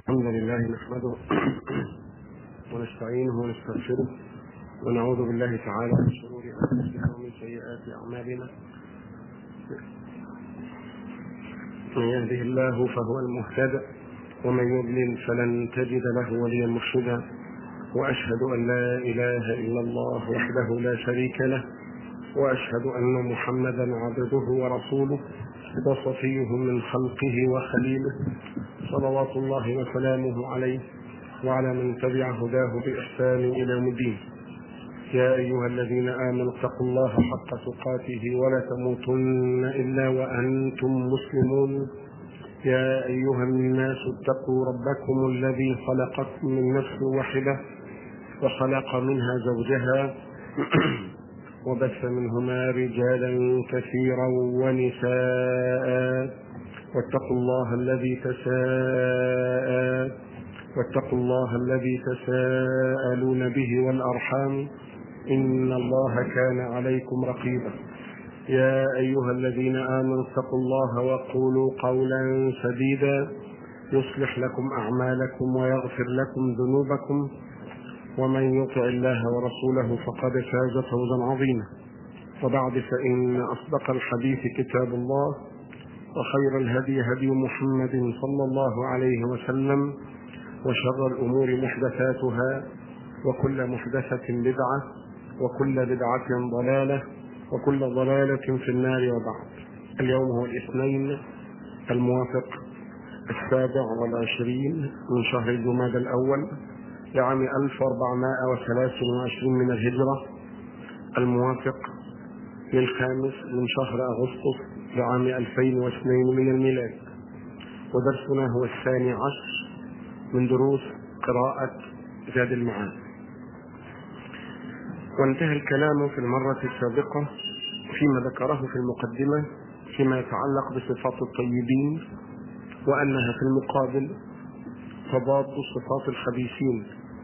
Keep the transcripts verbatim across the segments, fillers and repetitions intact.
الحمد لله نحمده ونستعينه ونستغفره ونعوذ بالله تعالى من شرور أنفسنا ومن سيئات أعمالنا. من يهده الله فهو المهتدى ومن يضلل فلن تجد له وليا مرشدا، وأشهد أن لا إله إلا الله وحده لا شريك له، وأشهد أن محمدا عبده ورسوله وصفيه من خلقه وخليله، صلوات الله وسلامه عليه وعلى من تبع هداه بإحسان إلى يوم الدين. يا أيها الذين آمنوا اتقوا الله حق تقاته ولا تموتن إلا وأنتم مسلمون. يا أيها الناس اتقوا ربكم الذي خلقكم من نفس واحدة وخلق منها زوجها وبث منهما رجالا كثيرا ونساء، واتقوا الله الذي تساءل واتقوا الله الذي تساءلون به والأرحام، إن الله كان عليكم رقيبا. يا أيها الذين آمنوا اتقوا الله وقولوا قولا سديدا يصلح لكم أعمالكم ويغفر لكم ذنوبكم، ومن يطع الله ورسوله فقد فاز فوزا عظيما. وبعد، فإن أصدق الحديث كتاب الله، وخير الهدي هدي محمد صلى الله عليه وسلم، وشر الأمور محدثاتها، وكل محدثة بدعة، وكل بدعة ضلالة، وكل ضلالة في النار. وبعد، اليوم هو الاثنين الموافق السابع والعشرين من شهر جمادى الأول لعام ألف وأربعمائة وثلاث وعشرين من الهجرة، الموافق للخامس من شهر أغسطس لعام ألفين واثنين من الميلاد. ودرسنا هو الثاني عشر من دروس قراءة زاد المعاد. وانتهى الكلام في المرة السابقة فيما ذكره في المقدمة فيما يتعلق بصفات الطيبين، وأنها في المقابل تضاد صفات الخبيثين،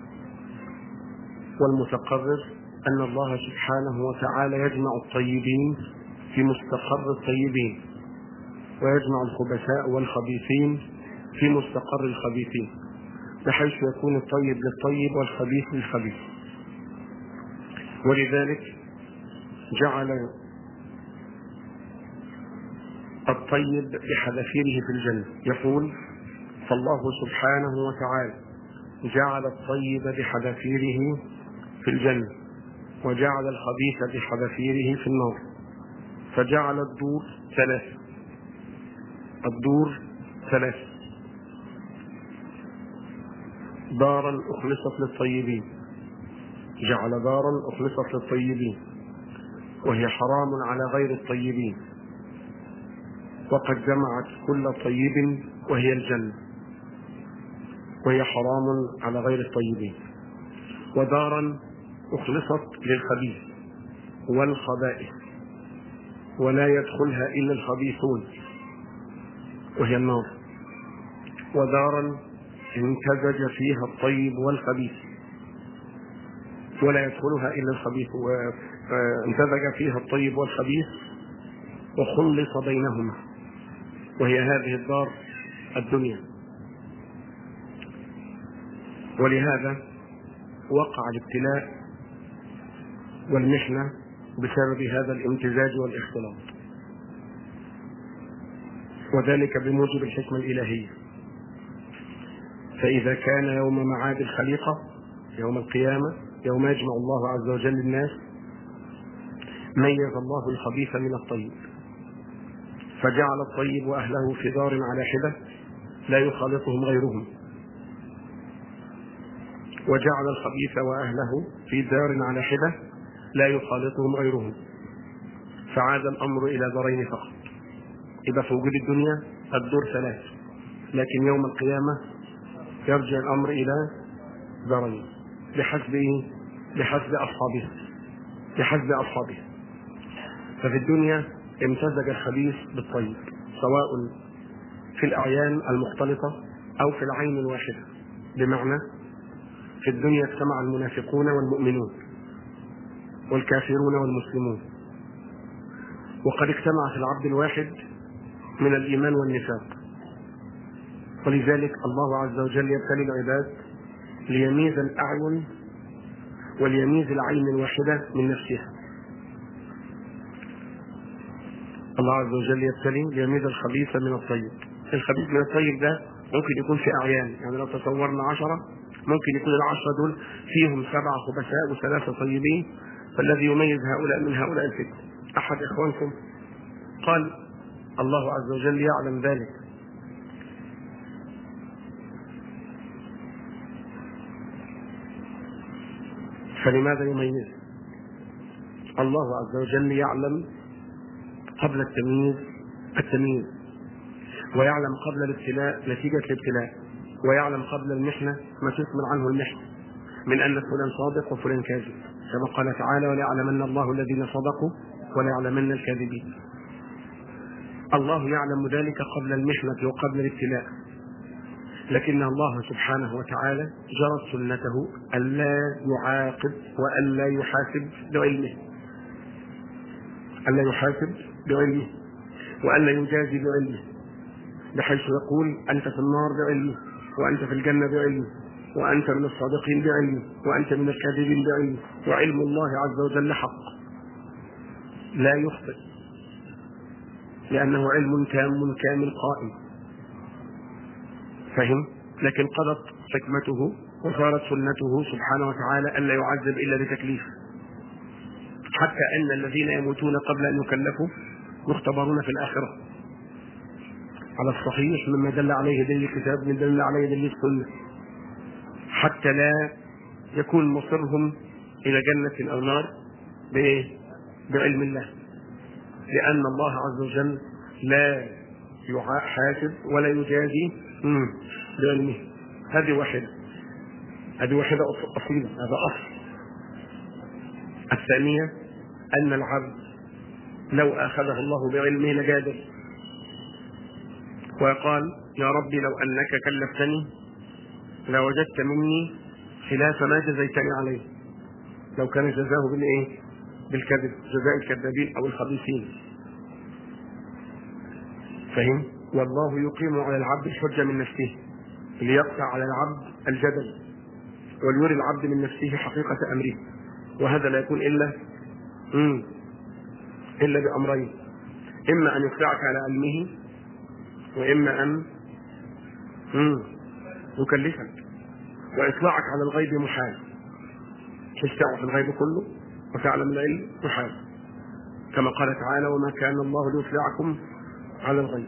والمتقرر أن الله سبحانه وتعالى يجمع الطيبين في مستقر الطيبين، ويجمع الخبثاء والخبيثين في مستقر الخبيثين، بحيث يكون الطيب للطيب والخبيث للخبيث. ولذلك جعل الطيب بحذافيره في الجنة. يقول: فالله سبحانه وتعالى جعل الطيب بحذافيره في الجنة، وجعل الخبيث بحذافيره في النار، فجعل الدور ثلاثة الدور ثلاثة دارا أخلصت للطيبين، جعل دارا أخلصت للطيبين وهي حرام على غير الطيبين، وقد جمعت كل طيب وهي الجنة، وهي حرام على غير الطيبين. ودارا أخلصت للخبيث والخبائث ولا يدخلها إلا الخبيثون، وهي النار. ودارا امتزج فيها الطيب والخبيث ولا يدخلها إلا الخبيث، وامتزج فيها الطيب والخبيث وخلص بينهما، وهي هذه الدار الدنيا. ولهذا وقع الابتلاء والمحنة بسبب هذا الامتزاج والاختلاط، وذلك بموجب الحكمة الإلهية. فإذا كان يوم معاد الخليقة يوم القيامة، يوم يجمع الله عز وجل الناس، ميز الله الخبيث من الطيب، فجعل الطيب وأهله في دار على حدة لا يخالطهم غيرهم، وجعل الخبيث وأهله في دار على حدة لا يخالطهم غيرهم، فعاد الأمر إلى دارين فقط. إذا في وجود الدنيا الدور ثلاث، لكن يوم القيامة يرجع الأمر إلى دارين بحسب بحسب أصحابها بحسب أصحابها ففي الدنيا امتزج الخبيث بالطيب، سواء في الأعيان المختلطة أو في العين الواحدة. بمعنى في الدنيا اجتمع المنافقون والمؤمنون والكافرون والمسلمون، وقد اجتمع في العبد الواحد من الإيمان والنفاق، ولذلك الله عز وجل يبتلي العباد ليميز الأعين وليميز العين الواحدة من نفسها. الله عز وجل يبتلي ليميز الخبيث من الطيب. الخبيث من الطيب ده ممكن يكون في أعيان، يعني لو تصورنا عشرة ممكن يكون العشرة دول فيهم سبعة خبثاء وثلاثة طيبين، فالذي يميز هؤلاء من هؤلاء الفتن أحد إخوانكم قال الله عز وجل يعلم ذلك، فلماذا يميز؟ الله عز وجل يعلم قبل التمييز التمييز، ويعلم قبل الابتلاء نتيجة الابتلاء، ويعلم قبل المحنة ما تثمر عنه المحنة من أن فلان صادق وفلان كاذب، كما قال تعالى وليعلمن الله الذين صدقوا وليعلمن الكاذبين. الله يعلم ذلك قبل المحنة وقبل الابتلاء، لكن الله سبحانه وتعالى جرت سنته ألا يعاقب وألا يحاسب بعلمه، ألا يحاسب بعلمه وألا يجازي بعلمه، بحيث يقول أنت في النار بعلمه، وأنت في الجنة بعلمه، وأنت من الصادقين بعلمه، وأنت من الكاذبين بعلمه. وعلم الله عز وجل حق لا يخطئ، لأنه علم تام كامل قائم، فهم؟ لكن قضت حكمته وصارت سنته سبحانه وتعالى ألا يعذب إلا بتكليف، حتى أن الذين يموتون قبل أن يكلفوا يختبرون في الآخرة على الصحيح مما دل عليه دليل الكتاب من دل عليه دليل السنة، حتى لا يكون مصيرهم إلى جنة أو نار بعلم الله، لأن الله عز وجل لا يحاسب ولا يجازي بعلمه. هذه واحدة هذه واحدة أصيلة، هذا أصل. الثانية أن العبد لو أخذه الله بعلمه لجادل وقال يا ربي لو أنك كلفتني لوجدت مني خلاف ما جزيتني عليه، لو كان جزاه بالإيه؟ بالكذب، جزاء الكذابين أو الخبيثين، فهم؟ والله يقيم على العبد الحجة من نفسه ليقطع على العبد الجدل وليري العبد من نفسه حقيقة أمره، وهذا لا يكون إلا مم. إلا بأمرين، إما أن يقطعك على علمه، وإما أن مم. يكلفك. وإطلاعك على الغيب محال، تستعرف الغيب كله وتعلم العلم محال، كما قال تعالى وما كان الله ليطلعكم على الغيب،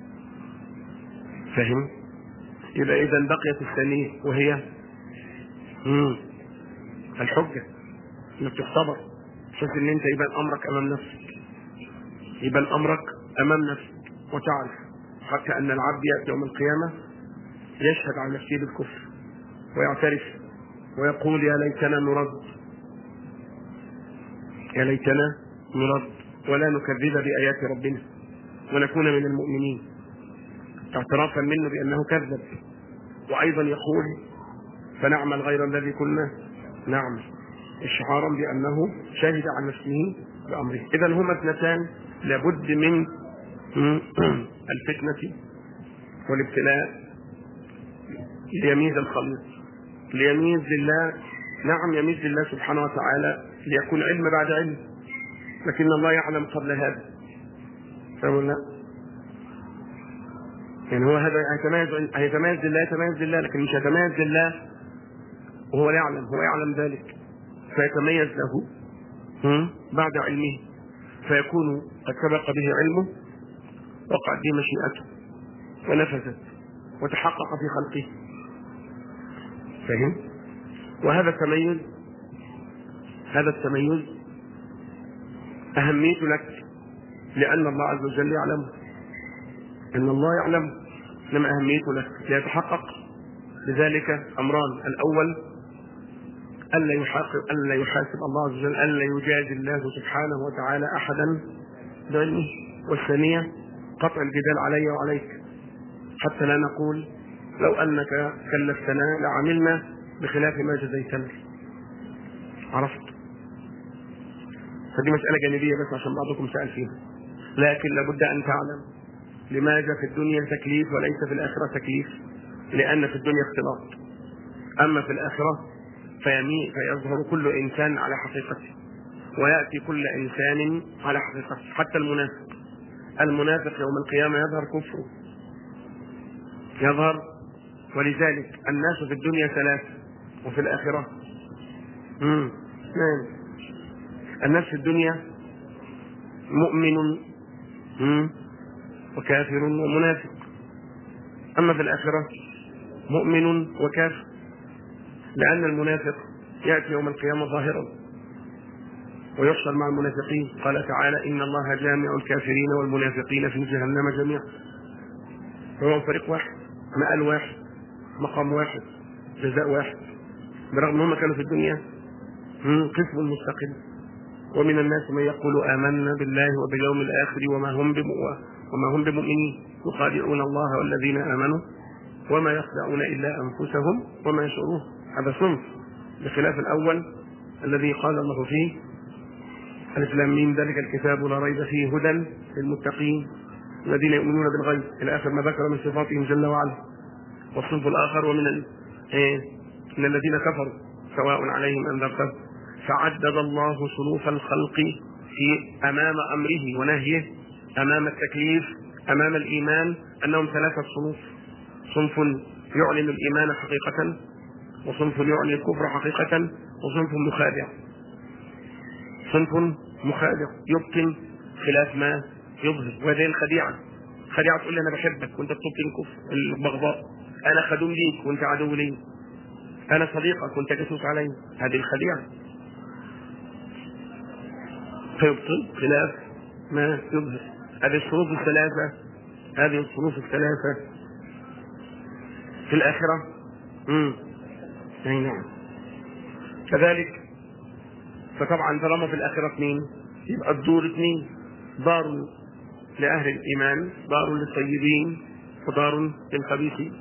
فهم؟ يبقى إذن بقيت الثانية وهي مم. الحجة، انك تختبر بحيث ان انت يبان امرك امام نفسك، يبان امرك امام نفسك وتعرف، حتى ان العبد يأتي يوم القيامة يشهد عن نفسه بالكفر ويعترف ويقول يا ليتنا نرد يا ليتنا نرد ولا نكذب بآيات ربنا ونكون من المؤمنين، اعترافا منه بأنه كذب، وأيضا يقول فنعمل غير الذي كنا نعمل، إشعارا بأنه شهد عن نفسه بأمره. إذن هما اثنتان لابد من الفتنة والابتلاء ليميز الخليط، ليميز لله، نعم يميز لله سبحانه وتعالى ليكون علم بعد علم، لكن الله يعلم قبل هذا، فهموا لا؟ يعني هو هذا هيتميز هيتميز لله يتميز لله، لكن مش هيتميز لله وهو لا يعلم، هو يعلم ذلك فيتميز له بعد علمه، فيكون قد سبق به علمه وقعت به مشيئته ونفذت وتحقق في خلقه، فهم؟ وهذا التميز هذا التميز أهميته لك، لأن الله عز وجل يعلم، إن الله يعلم، لما أهميته لك ليتحقق لذلك أمران: الأول ألا يحاسب ألا يحاسب الله عز وجل، ألا يجازي الله سبحانه وتعالى أحدا بعلمه، والثانية قطع الجدال علي وعليك، حتى لا نقول لو أنك كلفتنا لعملنا بخلاف ما جزيتنا. عرفت؟ فدي مسألة جانبية بس عشان بعضكم سأل فيها، لكن لابد أن تعلم لماذا في الدنيا تكليف وليس في الآخرة تكليف؟ لأن في الدنيا اختلاط، أما في الآخرة فيميل فيظهر كل إنسان على حقيقته، ويأتي كل إنسان على حقيقته، حتى المنافق. المنافق يوم القيامة يظهر كفره، يظهر. ولذلك الناس في الدنيا ثلاثة وفي الآخرة امم اثنان. الناس في الدنيا مؤمن وكافر ومنافق، أما في الآخرة مؤمن وكافر، لأن المنافق يأتي يوم القيامة ظاهرا ويحشر مع المنافقين. قال تعالى: إن الله جامع الكافرين والمنافقين في جهنم جميعا. هو فريق واحد، مآل واحد، مقام واحد، جزاء واحد، برغم أنهم كانوا في الدنيا قسم مستقل. ومن الناس من يقول آمنا بالله وباليوم الآخر وما هم وما هم بمؤمنين يخادعون الله والذين آمنوا وما يخدعون إلا أنفسهم وما يشعرون. هذا صنف بخلاف الأول الذي قال الله فيه: ألف لام ميم ذلك الكتاب لا ريب فيه هدى للمتقين الذين يؤمنون بالغيب إلى آخر ما ذكر من صفاتهم جل وعلا. والصنف الآخر ومن ال... إيه؟ من الذين كفروا سواء عليهم أنذرتهم. فعدد الله صنوف الخلق في أمام أمره ونهيه، أمام التكليف، أمام الإيمان، أنهم ثلاثة صنوف: صنف يعلن الإيمان حقيقة، وصنف يعلن الكفر حقيقة، وصنف مخادع. صنف مخادع يبطن خلاف ما يظهر، وهذه الخديعة. خديعة تقول لي أنا بحبك وأنت بتبطن كفر البغضاء، أنا خدوم ليك وأنت عدو لي، أنا صديقك وأنت جاسوس علي. هذه الخديعة. فيبطن خلاف ما يظهر. هذه الصنوف الثلاثة، هذه الصنوف الثلاثة في الآخرة. امم أي نعم. كذلك فطبعا طالما في الآخرة اثنين يبقى الدور اثنين: دار لأهل الإيمان، دار للطيبين، ودار للخبيثين.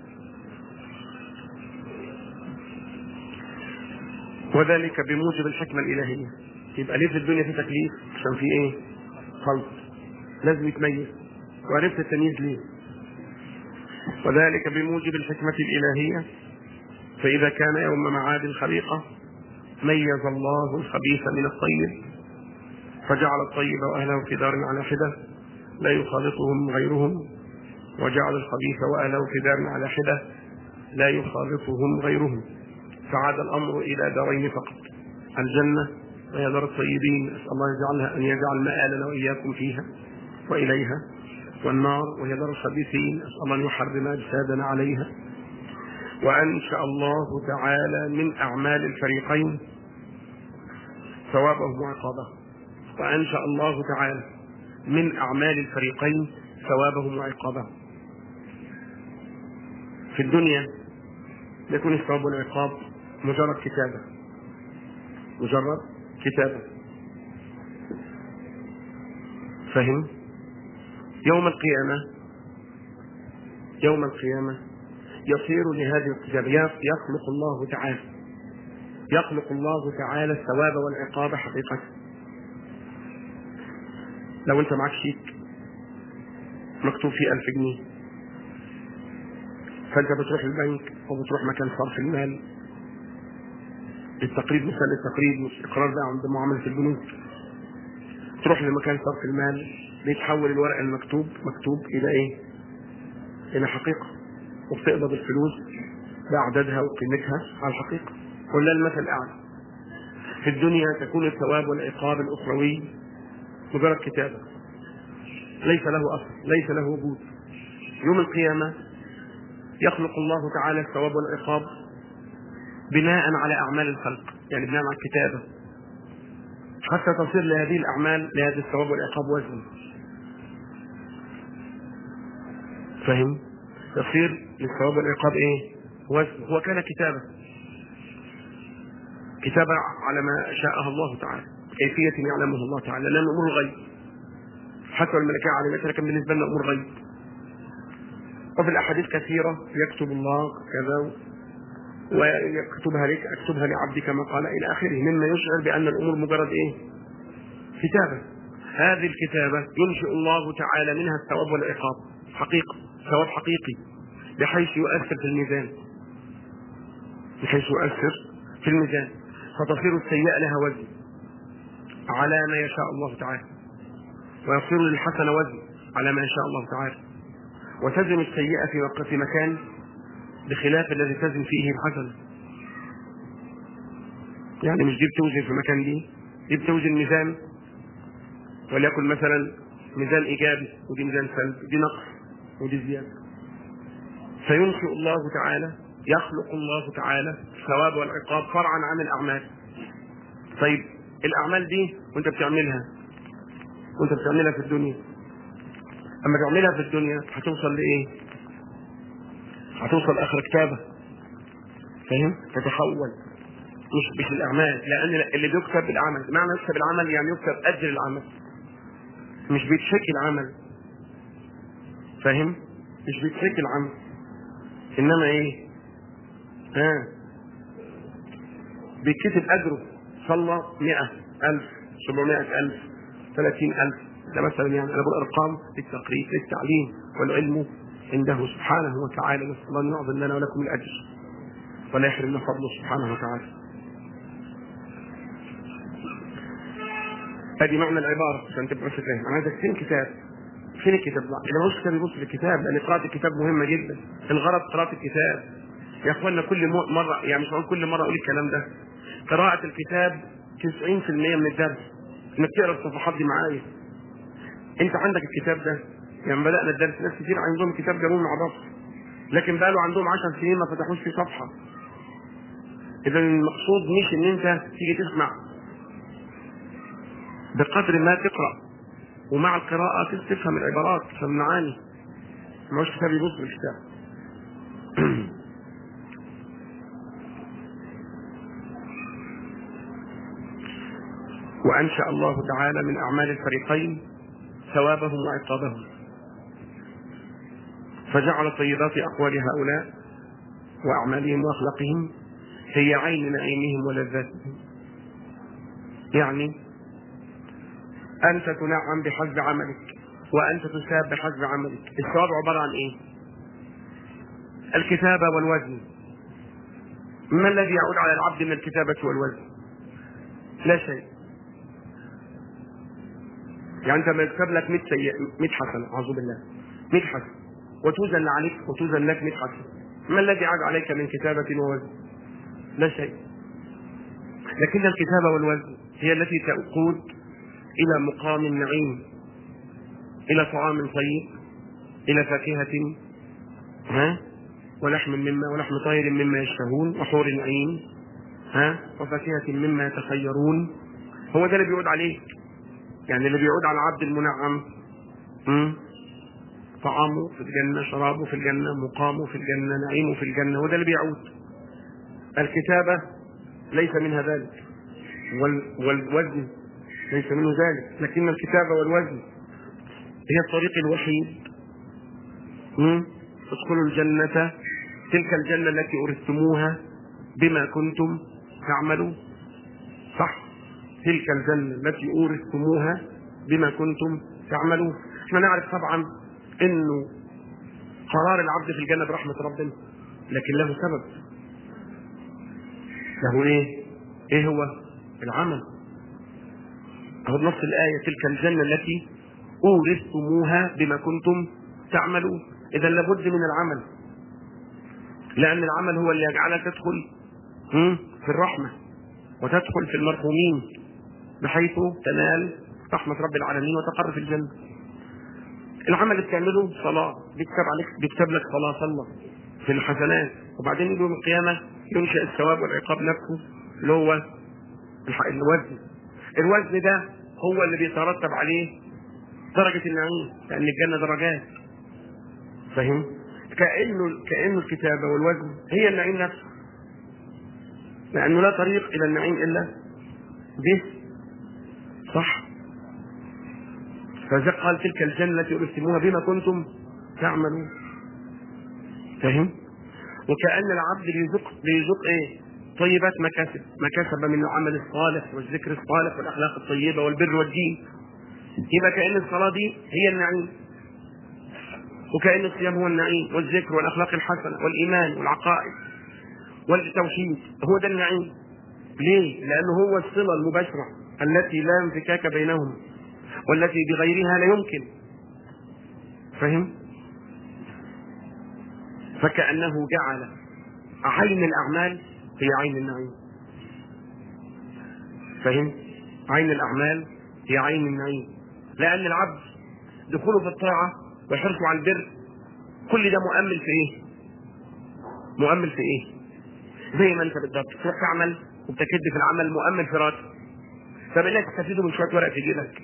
وذلك بموجب الحكمة الإلهية. يبقى ليه في الدنيا في تكليف؟ عشان في ايه؟ خلق، لازم يتميز. وعرفت التمييز ليه؟ وذلك بموجب الحكمة الإلهية. فإذا كان يوم معاد الخليقة ميز الله الخبيث من الطيب، فجعل الطيب وأهله في دار على حدة لا يخالطهم غيرهم، وجعل الخبيث وأهله في دار على حدة لا يخالطهم غيرهم. فعاد الأمر إلى دارين فقط: الجنة وهي دار الطيبين، أسأل الله يجعلها أن يجعل مآلنا وإياكم فيها وإليها، والنار وهي دار الخبيثين، أسأل الله أن يحرم أجسادنا عليها. وأنشأ الله تعالى من أعمال الفريقين ثوابه وعقابه. وأنشأ الله تعالى من أعمال الفريقين ثوابه وعقابه. في الدنيا يكون الثواب والعقاب مجرد كتابة، مجرد كتابة. فهم؟ يوم القيامة يوم القيامة يصير لهذه الكتابة، يخلق الله تعالى يخلق الله تعالى الثواب والعقاب حقيقة. لو أنت معك شيك مكتوب فيه ألف جنيه، فأنت بتروح البنك أو بتروح مكان صرف المال للتقريب، مثال التقريب مش إقرار ده عند معاملة البنوك، تروح لمكان صرف المال بيتحول الورق المكتوب مكتوب إلى إيه؟ إلى حقيقة، وبتقبض الفلوس بعددها وقيمتها على الحقيقة. ولا المثل الأعلى. في الدنيا تكون الثواب والعقاب الأخروي مجرد كتابة ليس له أصل، ليس له وجود. يوم القيامة يخلق الله تعالى الثواب والعقاب بناء على أعمال الخلق، يعني بناء على الكتابة، حتى تصير لهذه الأعمال لهذه الثواب والعقاب وزن. فهم؟ تصير للثواب والعقاب إيه؟ وزن. هو كان كتابة كتابة على ما شاءها الله تعالى، كيفية يعلمها الله تعالى، لأن أمور غيب، حتى الملكة علمتها لكن بالنسبة لنا أمور غيب. وفي الأحاديث كثيرة: يكتب الله كذا ويكتبها لك، أكتبها لعبدي كما قال إلى آخره، مما يشعر بأن الأمور مجرد إيه؟ كتابة. هذه الكتابة ينشئ الله تعالى منها الثواب والعقاب، حقيقي، ثواب حقيقي، بحيث يؤثر في الميزان، بحيث يؤثر في الميزان، فتصير السيئة لها وزن على ما يشاء الله تعالى، ويصير للحسنة وزن على ما يشاء الله تعالى، وتزن السيئة في مكان بخلاف الذي تزن فيه الحسنة. يعني مش دي بتوزن في مكان، دي دي بتوزن ميزان، وليكن مثلا ميزان إيجابي، ودي ميزان سلبي، دي نقص ودي زيادة. فينشئ الله تعالى، يخلق الله تعالى الثواب والعقاب فرعا عن الأعمال. طيب الأعمال دي وانت بتعملها وانت بتعملها في الدنيا، اما تعملها في الدنيا هتوصل لإيه؟ هتوصل آخر كتابة، فاهم؟ تتحول مش مش الأعمال، لأن اللي بيكتب العمل، معنى يكتب العمل يعني يكتب أجر العمل، مش بيتشكل العمل، فاهم؟ مش بيتشكل العمل، إنما إيه؟ ها بيتكتب أجره، صلى مئة ألف، سبعمائة ألف، ثلاثين ألف، ده مثلا يعني أنا بقول أرقام للتقريب للتعليم، والعلم عنده سبحانه وتعالى، نسأل الله أن يعظم لنا ولكم الأجر ولا يحرمنا فضله سبحانه وتعالى. هذه معنى العبارة عشان تبقى فاهم. أنا عايزك فين كتاب؟ فين الكتاب؟ إذا ما هوش كتاب يبص في الكتاب، لأن قراءة الكتاب مهمة جدا. الغرض قراءة الكتاب يا إخواننا، كل مرة يعني مش هقول كل مرة أقول الكلام ده، قراءة الكتاب تسعين في المئة من الدرس إنك تقرأ الصفحات دي معايا. أنت عندك الكتاب ده، يعني بدأنا الدرس ناس كتير عندهم كتاب جابوه مع بعض، لكن بقى له عندهم عشر سنين ما فتحوش في صفحة. إذا المقصود مش إن أنت تيجي تسمع، بقدر ما تقرأ ومع القراءة تفهم العبارات، تفهم المعاني، ما هوش كتاب يبص بالكتاب. وأنشأ الله تعالى من أعمال الفريقين ثوابهم وعقابهم، فجعل طيبات أقوال هؤلاء وأعمالهم وأخلاقهم هي عين نعيمهم ولذاتهم. يعني أنت تنعم بحسب عملك، وأنت تثاب بحسب عملك. الثواب عبارة عن إيه؟ الكتابة والوزن. ما الذي يعود على العبد من الكتابة والوزن؟ لا شيء. يعني أنت ما يكتب لك مئة سيئة، مئة حسنة، أعوذ بالله، مئة حسنة، وتوزن عليك وتوزن لك مئة حسنة، ما الذي يعود عليك من كتابة ووزن؟ لا شيء. لكن الكتابة والوزن هي التي تقود إلى مقام النعيم، إلى طعام طيب، إلى فاكهة ها ولحم مما ولحم طير مما يشتهون، وحور عين ها وفاكهة مما يتخيرون. هو ده اللي بيعود عليك، يعني اللي بيعود على العبد المنعم، طعامه في الجنة، شرابه في الجنة، مقامه في الجنة، نعيمه في الجنة، وده اللي بيعود. الكتابة ليس منها ذلك، والوزن ليس منه ذلك، لكن الكتابة والوزن هي الطريق الوحيد. ادخلوا الجنة، تلك الجنة التي أورثتموها بما كنتم تعملون. صح، تلك الجنة التي أورثتموها بما كنتم تعملون. احنا نعرف طبعا انه قرار العبد في الجنة برحمة ربنا، لكن له سبب، له ايه؟ ايه هو؟ العمل. اهو نص الآية تلك الجنة التي أورثتموها بما كنتم تعملون. إذا لابد من العمل، لأن العمل هو اللي يجعلك تدخل في الرحمة وتدخل في المرحومين، بحيث تنال رحمة رب العالمين وتقر في الجنة. العمل اللي بتعمله صلاة، بيكتب عليك، بيكتب لك صلاة صلى في الحسنات، وبعدين يوم القيامة ينشأ الثواب والعقاب نفسه اللي هو الوزن. الوزن ده هو اللي بيترتب عليه درجة النعيم، لأن الجنة درجات، فاهم؟ كأنه كأنه الكتابة والوزن هي النعيم نفسه، لأنه لا طريق إلى النعيم إلا به. صح؟ فذلك قال تلك الجنة التي أورثتموها بما كنتم تعملون، فاهم؟ وكأن العبد بيذوق بيذوق إيه؟ طيبات مكاسب، مكاسب من العمل الصالح والذكر الصالح والأخلاق الطيبة والبر والدين. يبقى كأن الصلاة دي هي النعيم، وكأن الصيام هو النعيم والذكر والأخلاق الحسنة والإيمان والعقائد والتوحيد، هو ده النعيم. ليه؟ لأنه هو الصلة المباشرة التي لا انفكاك بينهم والتي بغيرها لا يمكن. فهم؟ فكأنه جعل عين الأعمال هي عين النعيم. فهم؟ عين الأعمال هي عين النعيم، لأن العبد دخوله في الطاعة وحرصه على البر كل ده مؤمل في إيه؟ مؤمل في إيه؟ زي ما أنت بالضبط تروح تعمل وبتكد في العمل مؤمل في راتب. طب إيه تستفيدوا من شوية ورق في جيبك؟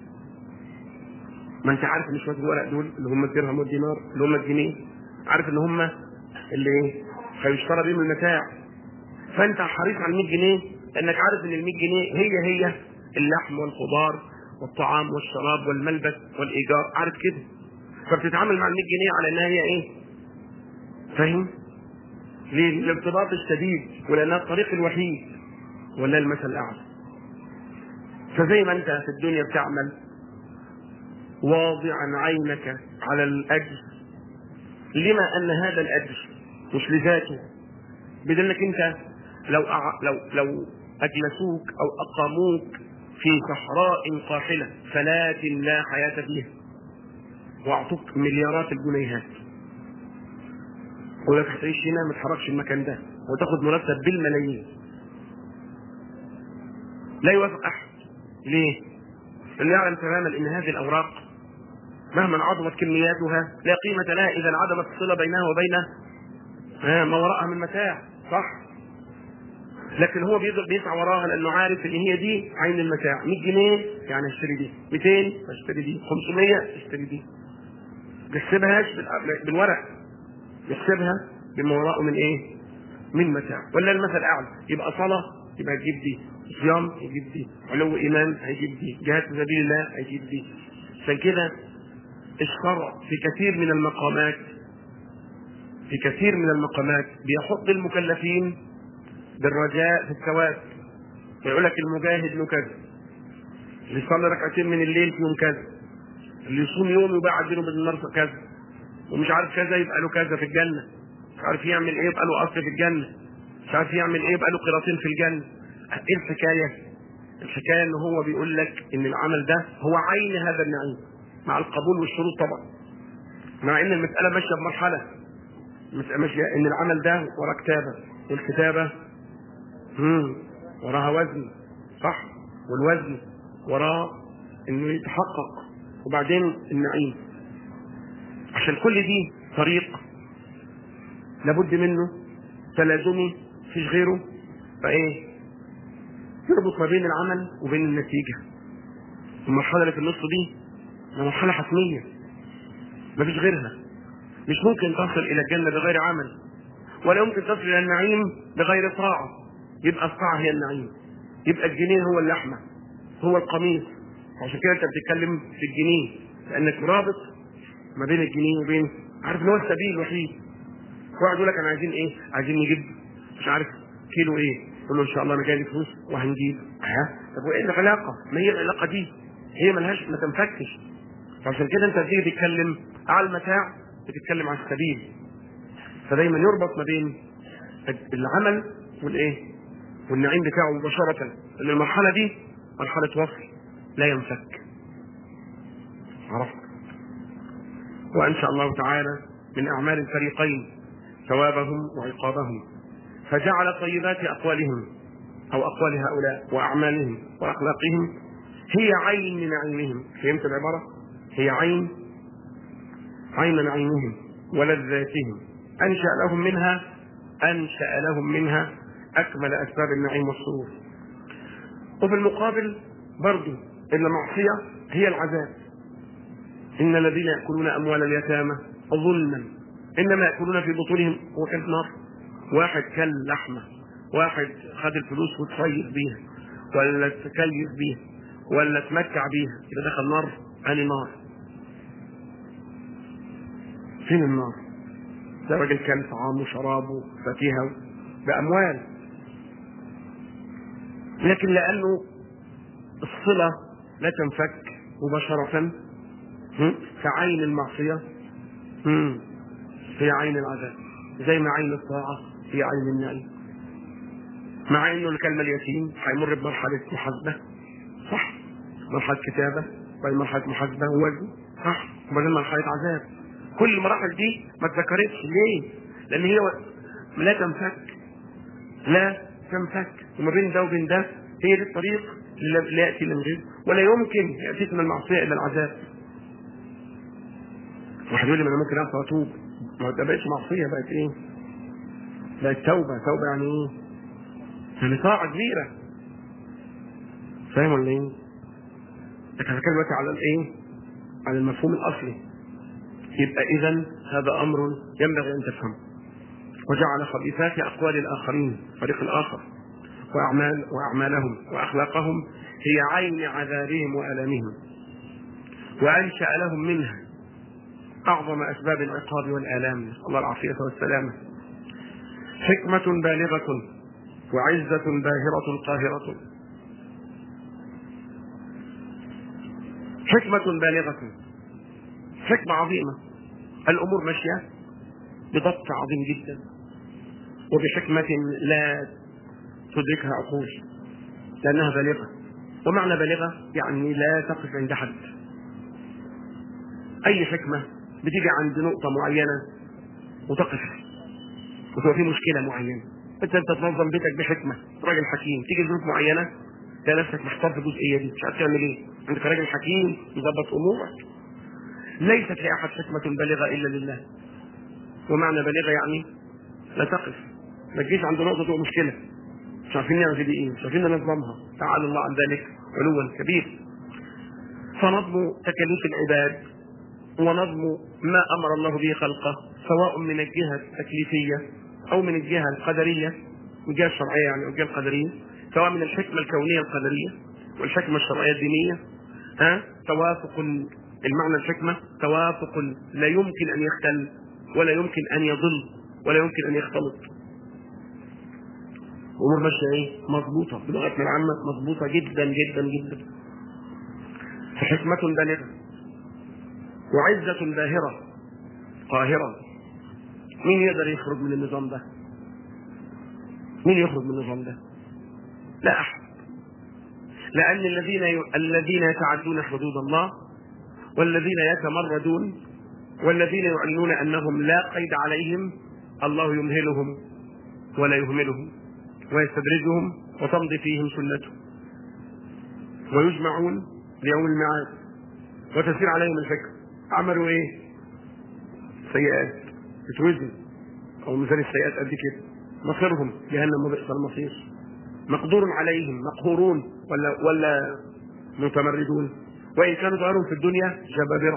ما أنت عارف إن شوية الورق دول اللي هم الدرهم والدينار اللي هم الجنيه، عارف إن هم اللي إيه؟ هيشترى بيهم المتاع. فأنت حريص على مية جنيه لأنك عارف إن المية جنيه هي هي اللحم والخضار والطعام والشراب والملبس والإيجار، عارف كده. فبتتعامل مع المية جنيه على إنها هي إيه؟ فاهم؟ للارتباط الشديد ولأنها الطريق الوحيد ولا المثل الأعلى. فزي ما أنت في الدنيا بتعمل واضعا عينك على الأجر لما أن هذا الأجر مش لذاته، بدل انك انت لو أع... لو لو اجلسوك او اقاموك في صحراء قاحله فلات لا حياه فيها واعطوك مليارات الجنيهات ولك هتعيش هنا ما تحركش المكان ده وتاخد مرتب بالملايين، لا يوافق احد. ليه؟ لانه يعلم تماما ان هذه الاوراق مهما عظمت كمياتها لا قيمه لها اذا انعدمت الصله بينها وبين ما وراءها من متاع، صح؟ لكن هو بيقدر بيسعى وراها لانه عارف ان هي دي عين المتاع. مية جنيه يعني اشتري دي، مئتين اشتري دي، خمسمية اشتري دي. بيحسبهاش بالورق، بيحسبها بما وراءه من ايه؟ من متاع. ولا المثل اعلى، يبقى صلاه يبقى هيجيب دي، صيام هيجيب دي، علو ايمان هيجيب دي، جهاد في سبيل الله هيجيب دي. عشان كده الشرع في كثير من المقامات في كثير من المقامات بيحط المكلفين بالرجاء في الثواب. يقول لك المجاهد له كذا، اللي يصلي ركعتين من الليل فيهم كذا، اللي يصوم يوم يبقى بينه وبين النار كذا، ومش عارف كذا يبقى له كذا في الجنه، مش عارف يعمل ايه يبقى له اصل في الجنه، مش عارف يعمل ايه يبقى له قراطين في الجنه. ايه الحكايه؟ الحكايه ان هو بيقول لك ان العمل ده هو عين هذا النعيم مع القبول والشروط طبعا، مع ان المساله ماشيه بمرحله، ماشيه ان العمل ده وراه كتابه، والكتابه امم وراها وزن، صح؟ والوزن وراه انه يتحقق وبعدين النعيم. عشان كل دي طريق لابد منه تلازمي مفيش غيره، فايه يربط ما بين العمل وبين النتيجه. المرحله اللي في النص دي مرحله حتميه مفيش غيرها، مش ممكن تصل الى الجنه بغير عمل، ولا يمكن تصل الى النعيم بغير طاعه. يبقى الطاعه هي النعيم، يبقى الجنيه هو اللحمه هو القميص. عشان كده انت بتتكلم في الجنيه لانك رابط ما بين الجنيه وبين، عارف ان هو السبيل الوحيد. واحد يقول لك انا عايزين ايه؟ عايزين نجيب مش عارف كيلو ايه، تقول له ان شاء الله انا جاي لي فلوس وهنجيب. ها طب وايه العلاقه؟ ما هي العلاقه دي هي ملهاش ما تنفكش. فعشان كده انت بتيجي تتكلم على المتاع بتتكلم على السبيل، فدايما يربط ما بين العمل والايه والنعيم بتاعه مباشره، لان المرحله دي مرحله وصل لا ينفك. عرفت؟ وان شاء الله تعالى من اعمال الفريقين ثوابهم وعقابهم، فجعل طيبات اقوالهم او اقوال هؤلاء واعمالهم واخلاقهم هي عين نعيمهم. فهمت العباره؟ هي عين عين نعيمهم ولذاتهم، انشا لهم منها انشا لهم منها اكمل اسباب النعيم والسرور. وفي المقابل برضو ان المعصيه هي العذاب. ان الذين ياكلون اموال اليتامى ظلما انما ياكلون في بطونهم وكل نار. واحد كل لحمه، واحد خد الفلوس وتصيف بيها ولا تكيف بيها ولا تمتع بيها، يبقى دخل نار. اني نار؟ فين النار؟ ده راجل كان طعامه وشرابه وفاكهه باموال، لكن لانه الصله لا تنفك مباشره فعين المعصيه مم. هي عين العذاب، زي ما عين الطاعة هي عين النعيم. مع انه الكلمة اليتيم هيمر بمرحلة محاسبة، صح، مرحلة كتابة، وبعدين مرحلة محاسبة ووزن، صح، وبعدين مرحلة عذاب. كل المراحل دي ما اتذكرتش ليه؟ لان هي لا تنفك، لا تنفك، وما بين ده وبين ده هي دي الطريق اللي لا ياتي من غيره، ولا يمكن ياتيك من المعصية الا العذاب. واحد يقول لي ما انا ممكن انسى واتوب، ما ده بقتش معصية، بقت ايه؟ بقت توبة. توبة يعني ايه؟ يعني طاعة كبيرة، فاهم ولا ايه؟ لكن هنتكلم دلوقتي على الايه؟ على المفهوم الاصلي. يبقى اذا هذا امر ينبغي ان تفهمه. وجعل خبيثات اقوال الاخرين، الفريق الاخر، واعمال واعمالهم واخلاقهم هي عين عذابهم والامهم، وانشا لهم منها اعظم اسباب العقاب والالام، نسال الله العافيه والسلامه. حكمه بالغه وعزه باهره قاهره. حكمه بالغه، حكمه عظيمه، الامور ماشيه بضبط عظيم جدا وبحكمه لا تدركها عقول، لانها بالغه. ومعنى بالغه يعني لا تقف عند حد. اي حكمه بتيجي عند نقطه معينه وتقف وتبقى في مشكله معينه. انت انت تنظم بيتك بحكمه، راجل حكيم، تيجي ظروف معينه تلاقي نفسك محتار في الجزئيه دي، مش عارف تعمل ايه. انت راجل حكيم يظبط امورك. ليست لاحد حكمه بالغه الا لله. ومعنى بالغه يعني لا تقف، ما تجيش عند نقطه تبقى مشكله مش عارفين نعمل في دي ايه، مش عارفين ننظمها، تعالى الله عن ذلك علوا كبير. فنظم تكاليف العباد ونظم ما امر الله به خلقه، سواء من الجهه التكليفيه او من الجهه القدريه، من الجهه الشرعيه يعني او الجهه القدريه، سواء من الحكمه الكونيه القدريه والحكمه الشرعيه الدينيه. ها توافق، المعنى الحكمه توافق لا يمكن ان يختل ولا يمكن ان يضل ولا يمكن ان يختلط. امور ماشيه ايه؟ مضبوطه، بلغتنا العامه مضبوطه جدا جدا جدا. حكمه بالغه وعزه باهره قاهره. مين يقدر يخرج من النظام ده؟ مين يخرج من النظام ده؟ لا احد. لان الذين ي... الذين يتعدون حدود الله، والذين يتمردون، والذين يعلنون انهم لا قيد عليهم، الله يمهلهم ولا يهملهم ويستدرجهم وتمضي فيهم سنته، ويجمعون ليوم الميعاد وتسير عليهم الحكم. عملوا ايه؟ سيئات بتوزن، او مثال السيئات قد كده، مصيرهم جهنم وبئس المصير. مقدور عليهم، مقهورون ولا ولا متمردون، وان كانوا ظاهرهم في الدنيا جبابره.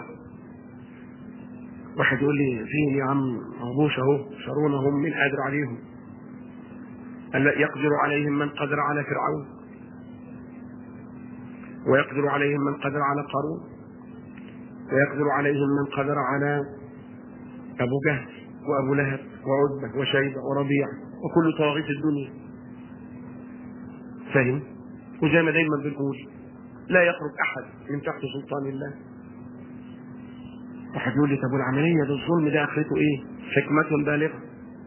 واحد يقول لي فين يا عم ابوش اهو شرونهم من قادر عليهم. ألا يقدر عليهم من قدر على فرعون، ويقدر عليهم من قدر على قارون، ويقدر عليهم من قدر على أبو جهل وأبو لهب وعتبة وشيبة وربيع وكل طواغيت الدنيا. فاهم؟ وزي ما دايما بنقول لا يخرج أحد من تحت سلطان الله. واحد يقول لي طب والعملية ده الظلم ده آخرته إيه؟ حكمة بالغة،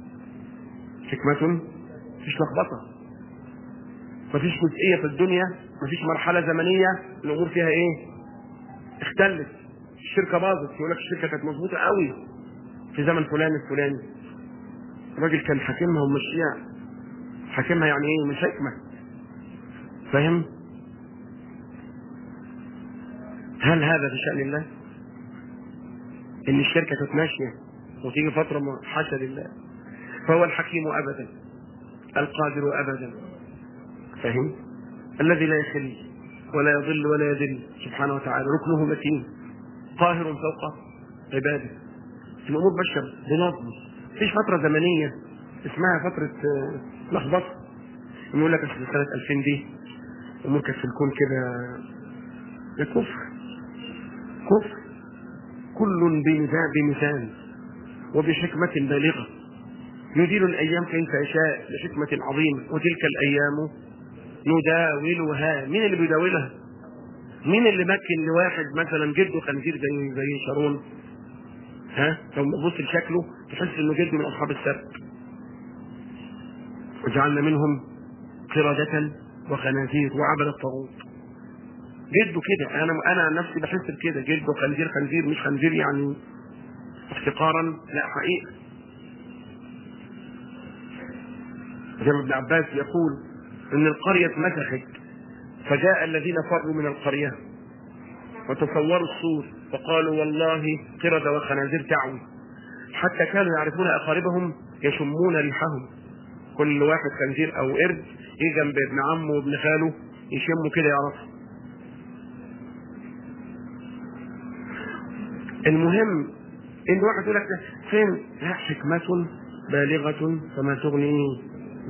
حكمة مفيش لخبطة، مفيش جزئية في الدنيا، مفيش مرحلة زمنية الأمور فيها إيه؟ اختلت، الشركة باظت، يقول لك الشركة كانت مظبوطة قوي في زمن فلان الفلاني، الراجل كان حاكمها ومشيها، حاكمها يعني إيه؟ مش حكمة. فاهم؟ هل هذا في شأن الله؟ إن الشركة كانت ماشية وتيجي فترة حاشا لله. فهو الحكيم أبدا، القادر أبدا، فاهم؟ الذي لا يخل ولا يضل ولا يذل سبحانه وتعالى، ركنه متين، قاهر فوق عباده. الأمور ماشية بنظم، مفيش فترة زمنية اسمها فترة لخبطة. يقول لك في سنة ألفين دي الأمور كانت في الكون كده، كفر كفر، كل بمثال وبحكمة بالغة يدير الأيام كيف يشاء بحكمة عظيمة، وتلك الأيام نداولها. مين اللي بيداولها؟ مين اللي مكن لواحد مثلا جده خنزير زي زي شارون ها لو تبص لشكله تحس انه جد من اصحاب السبت. وجعلنا منهم قردة وخنازير وعبد الطاغوت. جده كده، انا انا عن نفسي بحس بكده، جده خنزير خنزير مش خنزير يعني افتقارا، لا حقيقة. زي ما ابن عباس يقول ان القرية اتمسخت فجاء الذين فروا من القرية وتصوروا الصور فقالوا والله قردة وخنازير تعوي، حتى كانوا يعرفون اقاربهم يشمون ريحهم. كل واحد خنزير او قرد يجي جنب ابن عمه وابن خاله يشموا كده يعرفوا. المهم ان واحد يقول لك فين حكمة بالغة فما تغني،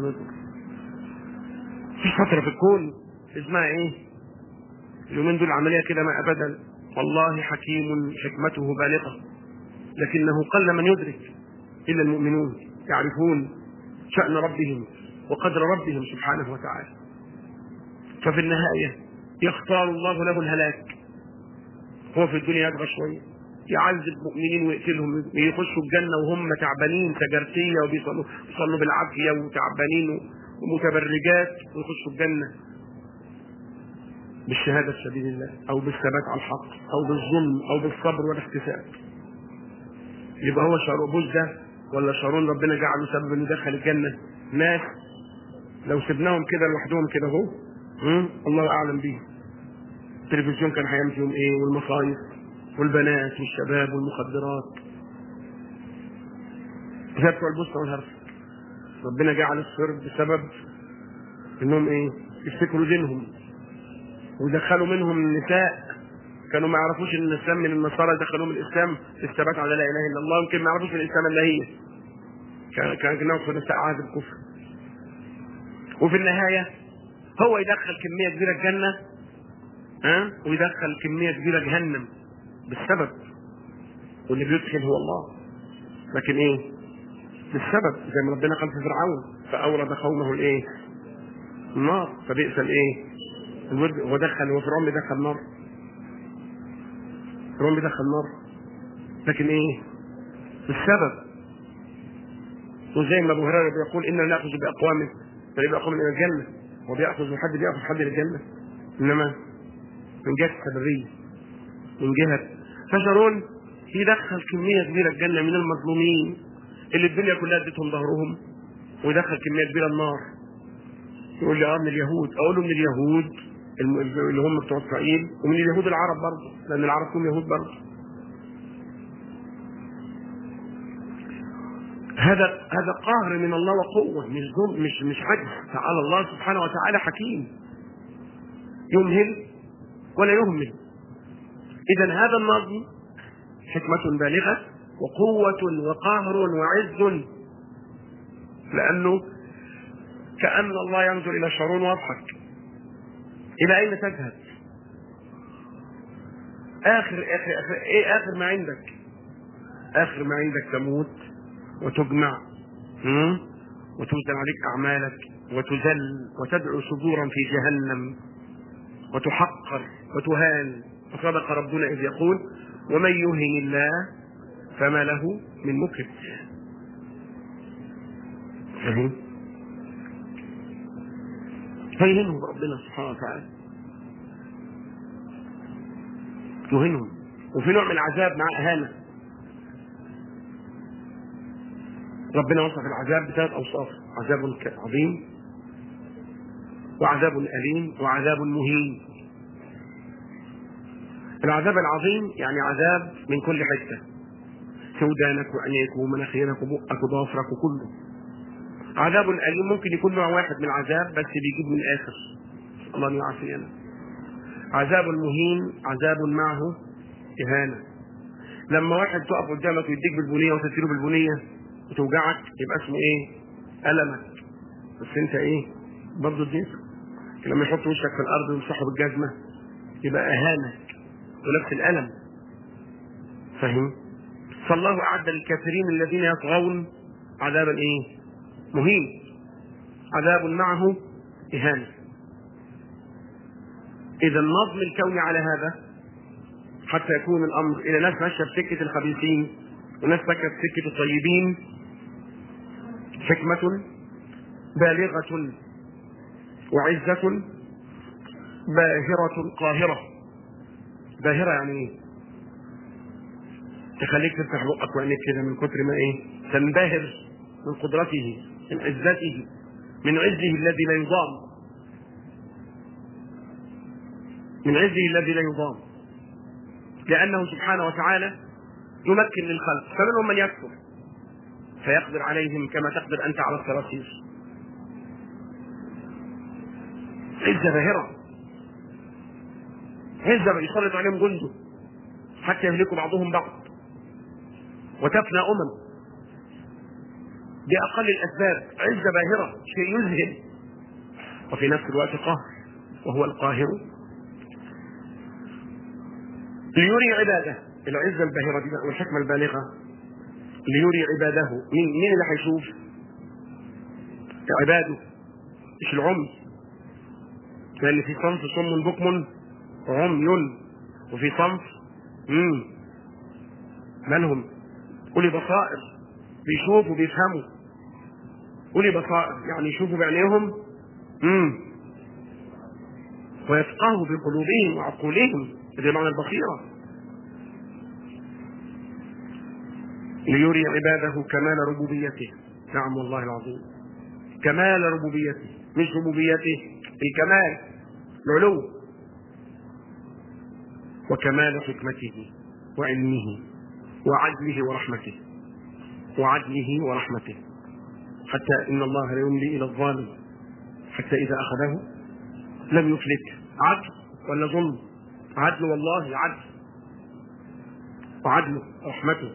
في فترة في الكون اسمها ايه اليومين دول عملية كده ما ابدا، والله حكيم حكمته بالغة لكنه قل من يدرك الا المؤمنون يعرفون شأن ربهم وقدر ربهم سبحانه وتعالى. ففي النهاية يختار الله له الهلاك. هو في الدنيا يجرى شوية يعذب مؤمنين ويقتلهم، يخشوا الجنة وهم تعبانين سجرتية وبيصلوا بيصلوا بالعافية وتعبانين ومتبرجات، ويخشوا الجنة بالشهادة في سبيل الله أو بالثبات على الحق أو بالظلم أو بالصبر والاحتساب. يبقى هو شاربوز ده ولا شارون ربنا جعله سبب انه يدخل الجنة ناس لو سبناهم كده لوحدهم كده اهو الله أعلم بيهم. التلفزيون كان هيعمل فيهم ايه، والمصايف والبنات والشباب والمخدرات زي بتوع البوسطة والهرس. ربنا جعل الصرف بسبب انهم ايه يفتكروا دينهم ودخلوا منهم النساء كانوا ما يعرفوش ان الاسلام من النصارى، دخلوهم الاسلام الثبات على لا اله الا الله، يمكن ما يعرفوش الاسلام الا هي كان كانوا خلفاء عهد الكفر. وفي النهايه هو يدخل كميه كبيره الجنه ها ويدخل كميه كبيره جهنم بالسبب، واللي بيدخل هو الله، لكن ايه بالسبب زي ما ربنا قال في فرعون فاورد قومه الايه النار فبئس الايه الورد، ودخل وفرعون بيدخل نار، فرعون بيدخل نار لكن ايه بالسبب. وزي ما ابو هريره بيقول اننا ناخذ باقوام فيبقى قوم الى الجنه، وبياخذ حد بياخذ حد للجنه، انما من جهه السببيه من جهه فشارون يدخل كميه كبيره الجنه من المظلومين اللي الدنيا كلها ادتهم ظهرهم، ويدخل كميه كبيره النار. يقول لي اه من اليهود، اقول له من اليهود اللي هم بتوع اسرائيل ومن اليهود العرب برضه لان العرب كلهم يهود برضه. هذا هذا قهر من الله وقوه مش مش مش عجز. تعالى الله سبحانه وتعالى حكيم يمهل ولا يهمل. اذا هذا النظم حكمة بالغة وقوة وقهر وعز، لانه كأن الله ينظر الى شارون ويضحك الى اين تذهب؟ اخر اخر اخر ايه اخر ما عندك؟ اخر ما عندك تموت وتجمع وتوزن عليك اعمالك وتذل وتدعو صدورا في جهنم وتحقر وتهان. وصدق ربنا اذ يقول ومن يهن الله فما له من مكرم. فهم فيهنهم ربنا سبحانه وتعالى يهنهم. وفي نوع من العذاب مع اهانه. ربنا وصف العذاب بثلاث اوصاف: عذاب عظيم وعذاب أليم وعذاب مهين. العذاب العظيم يعني عذاب من كل حته، في ودانك وعينيك ومناخيرك وبقك وضوافرك وكله. عذاب أليم ممكن يكون نوع واحد من العذاب بس بيجيب من الاخر، الله يعافينا. عذاب مهين عذاب معه اهانه. لما واحد تقف قدامك ويديك بالبنيه وتديله بالبنيه وتوجعك يبقى اسمه ايه؟ ألمك، بس انت ايه؟ برضه اديته. لما يحط وشك في الارض ويمسحه بالجزمه يبقى اهانك ونفس الالم. فاهم؟ فالله اعد للكافرين الذين يطغون عذابا ايه؟ مهين، عذاب معه اهانه. اذا النظم الكوني على هذا حتى يكون الامر الى ناس ماشيه في سكه الخبيثين وناس سكت سكة الطيبين حكمة بالغة وعزة باهرة قاهرة. باهرة يعني ايه؟ تخليك تفتح بقك وعينيك كده من كتر ما ايه؟ تنبهر من قدرته، من عزته، من عزه الذي لا يضام، من عزه الذي لا يضام، لأنه سبحانه وتعالى يمكن للخلق، فمنهم من يكفر فيقدر عليهم كما تقدر أنت على الصراصير. عزة باهرة، عزة يسلط عليهم جنده حتى يهلكوا بعضهم بعض وتفنى أمم بأقل الأسباب. عزة باهرة، شيء يذهل، وفي نفس الوقت قهر، وهو القاهر ليري عباده. العزة الباهرة دي والحكمة البالغة ليري عباده. مين مين اللي هيشوف؟ عباده مش العمي، لأن في صنف صم بكم عمي، وفي صنف مم. مالهم؟ قولي بصائر، بيشوفوا بيفهموا. قولي بصائر يعني يشوفوا بعينيهم مم. ويفقهوا بقلوبهم وعقولهم، هذا معنى البصيرة. ليري عباده كمال ربوبيته. نعم والله العظيم، كمال ربوبيته، مش ربوبيته، الكمال، العلو، وكمال حكمته وعلمه وعدله ورحمته، وعدله ورحمته، حتى إن الله لا يملي إلى الظالم حتى إذا أخذه لم يفلته. عدل ولا ظلم؟ عدل والله، عدل، وعدله رحمته.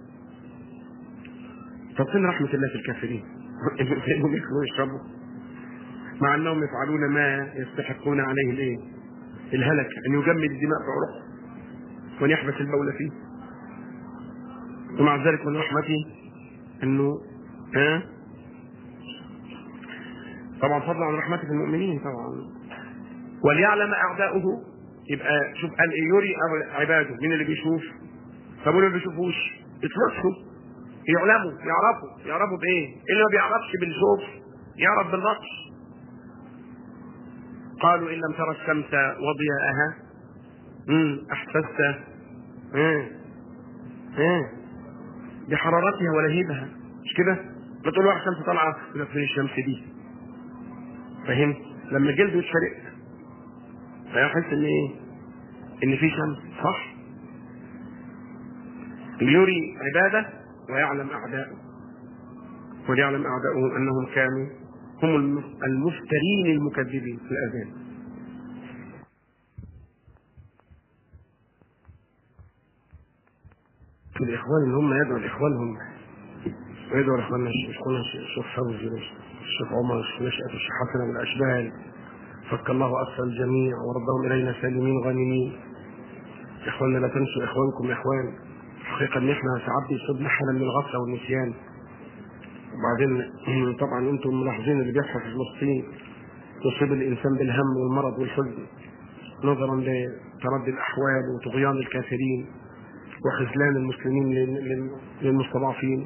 فصل رحمة الله في الكافرين انهم ياكلوا ويشربوا مع انهم يفعلون ما يستحقون عليه الايه؟ الهلك، ان يجمد الدماء في عروقه وان يحبس البول فيه. ومع ذلك من رحمته انه ها طبعا فضلا عن رحمته في المؤمنين طبعا. وليعلم اعداؤه، يبقى شوف قال ايه؟ يري عباده. مين اللي بيشوف؟ طب اللي ما بيشوفوش يتلصوا، يعلموا، يعرفوا. يعرفوا بايه؟ اللي ما بيعرفش بالشوف يعرف بالبطش. قالوا ان لم ترى الشمس وضياءها امم احسست امم امم بحرارتها ولهيبها، مش كده؟ بتقول واحد الشمس طالعه يقول فين الشمس دي؟ فهمت؟ لما جلده يتحرق فيحس ان ايه؟ ان في شمس، صح؟ ليري عباده ويعلم اعداؤه، وليعلم اعداؤه انهم كانوا هم المفترين المكذبين في الاذان. في الاخوان اللي هم يدعوا لاخوانهم ويدعوا لاخواننا الشيخ فوزي والشيخ عمر نشأة الشيخ حسن والاشبال، فك الله اسر الجميع وردهم الينا سالمين غانمين. اخواننا لا تنسوا اخوانكم يا اخوان. حقيقه ان احنا ساعات بيصيبنا حاله من الغفله والنسيان. وبعدين طبعا انتم ملاحظين اللي بيحصل في فلسطين، يصيب الانسان بالهم والمرض والحزن نظرا لتردي الاحوال وطغيان الكافرين وخذلان المسلمين للمستضعفين.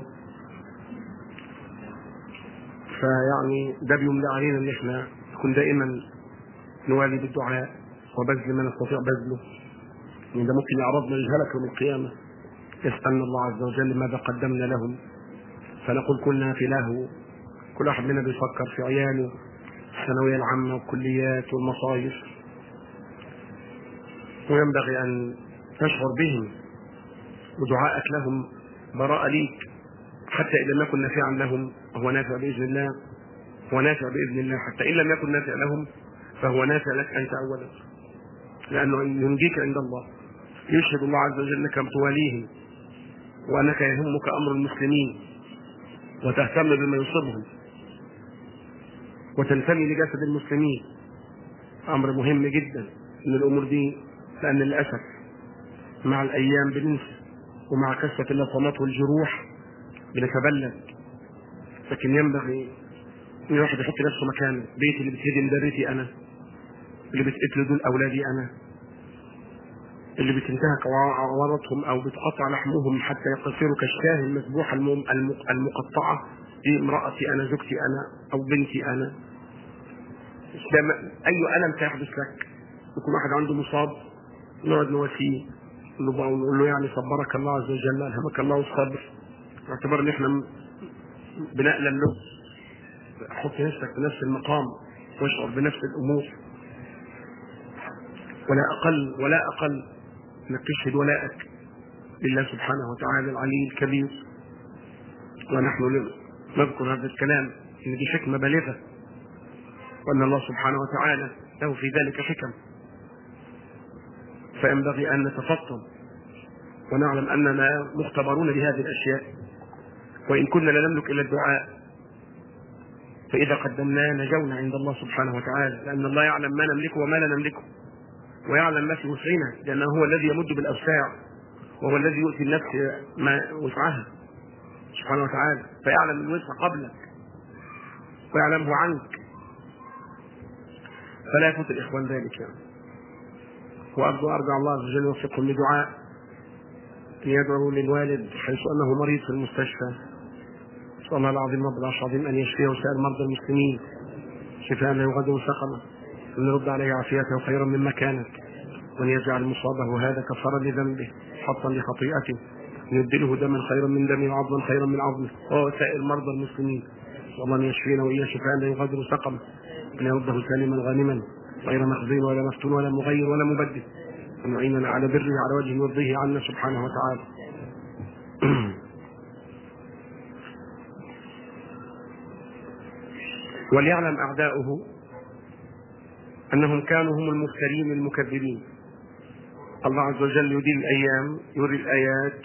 فيعني ده بيملى علينا ان احنا نكون دائما نوالي بالدعاء وبذل ما نستطيع بذله، لان ده ممكن يعرضنا للهلك يوم القيامه. يسألنا الله عز وجل ماذا قدمنا لهم، فنقول كنا في لهو. كل واحد منا بيفكر في عياله، الثانويه العامه والكليات والمصايف، وينبغي ان تشعر بهم ودعائك لهم براء ليك، حتى إذا لم يكن نافعا لهم هو نافع بإذن الله، هو نافع بإذن الله. حتى إن لم يكن نافع لهم فهو نافع لك أنت أولا، لأنه ينجيك عند الله. يشهد الله عز وجل أنك تواليهم وأنك يهمك أمر المسلمين وتهتم بما يصيبهم وتنتمي لجسد المسلمين. أمر مهم جدا إن الأمور دي، لأن للأسف مع الأيام بننسى، ومع كثرة اللطمات والجروح بنتبلد. لكن ينبغي ان الواحد يحط نفسه مكان بيتي اللي بتهدم ده بيتي انا، اللي بتقتل دول اولادي انا، اللي بتنتهك عوراتهم أو بتقطع لحمهم حتى يصيروا كالشاه المذبوحة المقطعة، دي امرأتي أنا، زوجتي أنا، أو بنتي أنا. أي ألم سيحدث لك. يكون واحد عنده مصاب نقعد نواسيه نقول له يعني صبرك الله عز وجل، ألهمك الله الصبر، باعتبار ان احنا بنألم له. حط نفسك في نفس المقام واشعر بنفس الامور، ولا اقل ولا اقل انك تشهد ولاءك لله سبحانه وتعالى العلي الكبير. ونحن نذكر هذا الكلام ان دي حكمة بالغة، وان الله سبحانه وتعالى له في ذلك حكم، فينبغي ان نتفطن ونعلم اننا مختبرون بهذه الاشياء، وان كنا لا نملك الا الدعاء، فاذا قدمناه نجونا عند الله سبحانه وتعالى، لان الله يعلم ما نملكه وما لا نملكه، ويعلم ما في وسعنا، لانه هو الذي يمد بالاوساع، وهو الذي يؤتي النفس ما وسعها سبحانه وتعالى، فيعلم الوسع قبلك ويعلمه عنك، فلا يفوت الاخوان ذلك يعني. وارجو ارجع الله عز وجل يوفقهم لدعاء ان يدعوا للوالد حيث انه مريض في المستشفى. نسأل الله العظيم رب العرش العظيم ان يشفيه وسائر مرضى المسلمين شفاء لا يغادر سقما، وان يرد عليه عافيته خيرا مما كانت، وان يجعل مصابه هذا كفارا لذنبه حطا لخطيئته، ويبدله دما خيرا من دمه وعظما خيرا من عظمه، وهو سائر مرضى المسلمين. نسأل الله ان يشفينا واياه شفاء لا يغادر سقما، ان يرده سالما غانما غير مخزين ولا مفتون ولا مغير ولا مبدل، وان يعيننا على بره على وجه يرضيه عنا سبحانه وتعالى. وليعلم أعداؤه أنهم كانوا هم المفترين المكذبين. الله عز وجل يدين الأيام، يري الآيات،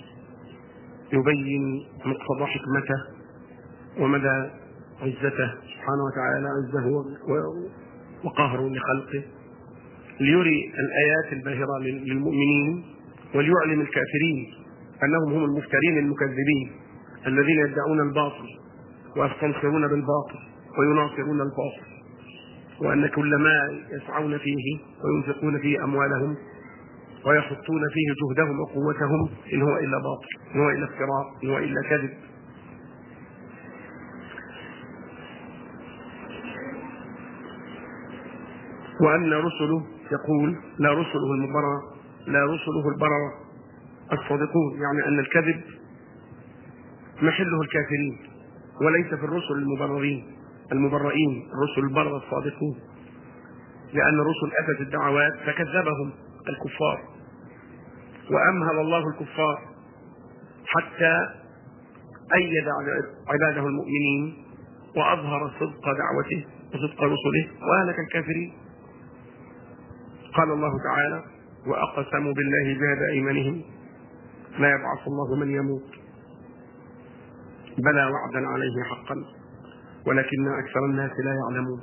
يبين مقتضى حكمته ومدى عزته سبحانه وتعالى، عزه وقهره لخلقه، ليري الآيات الباهرة للمؤمنين، وليعلم الكافرين أنهم هم المفترين المكذبين الذين يدعون الباطل ويستنصرون بالباطل ويناصرون الباطل، وأن كل ما يسعون فيه وينفقون فيه أموالهم ويحطون فيه جهدهم وقوتهم إن هو إلا باطل، إن هو إلا افتراء، إن هو إلا كذب. وأن رسله يقول لا رسله المبرر لا رسله البرر الصادقون، يعني أن الكذب محله الكافرين وليس في الرسل المبررين المبرئين، الرسل البرر الصادقون، لأن الرسل أتت الدعوات فكذبهم الكفار، وأمهل الله الكفار حتى أيد عباده المؤمنين وأظهر صدق دعوته وصدق رسله وأهلك الكافرين. قال الله تعالى وأقسموا بالله جهد أيمانهم لا يبعث الله من يموت بلى وعدا عليه حقا ولكن أكثر الناس لا يعلمون.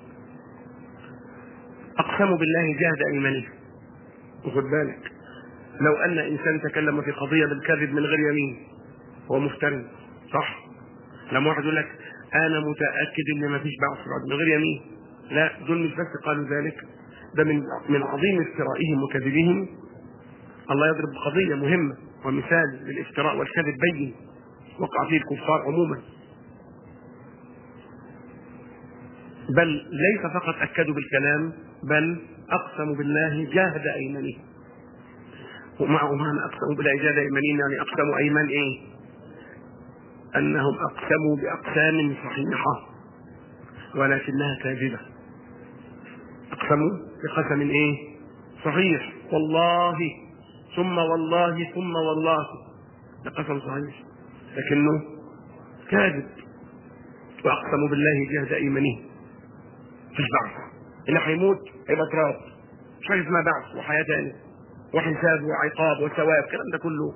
أقسموا بالله جهد أيمانهم، وخد بالك لو أن إنسان تكلم في قضية بالكذب من غير يمين هو مفتري، صح؟ لما واحد يقول لك أنا متأكد إن ما فيش بعث بعد من غير يمين، لا، دول مش بس قالوا ذلك، ده من من عظيم افترائهم وكذبهم. الله يضرب قضية مهمة ومثال للافتراء والكذب بين وقع فيه الكفار عموما، بل ليس فقط أكدوا بالكلام بل أقسموا بالله جاهد أيمانهم. ومعنى أقسموا بالله جاهد أيمانهم يعني أقسموا أيمان إيه؟ أنهم أقسموا بأقسام صحيحة ولكنها كاذبة. أقسموا بقسم إيه؟ صحيح، والله ثم والله ثم والله، ده قسم صحيح لكنه كاذب. وأقسموا بالله جهد أيمانهم، مفيش بعث، اللي هيموت هيبقى تراب، مش حاجة اسمها بعث وحياة تانية وحساب وعقاب وثواب، الكلام ده كله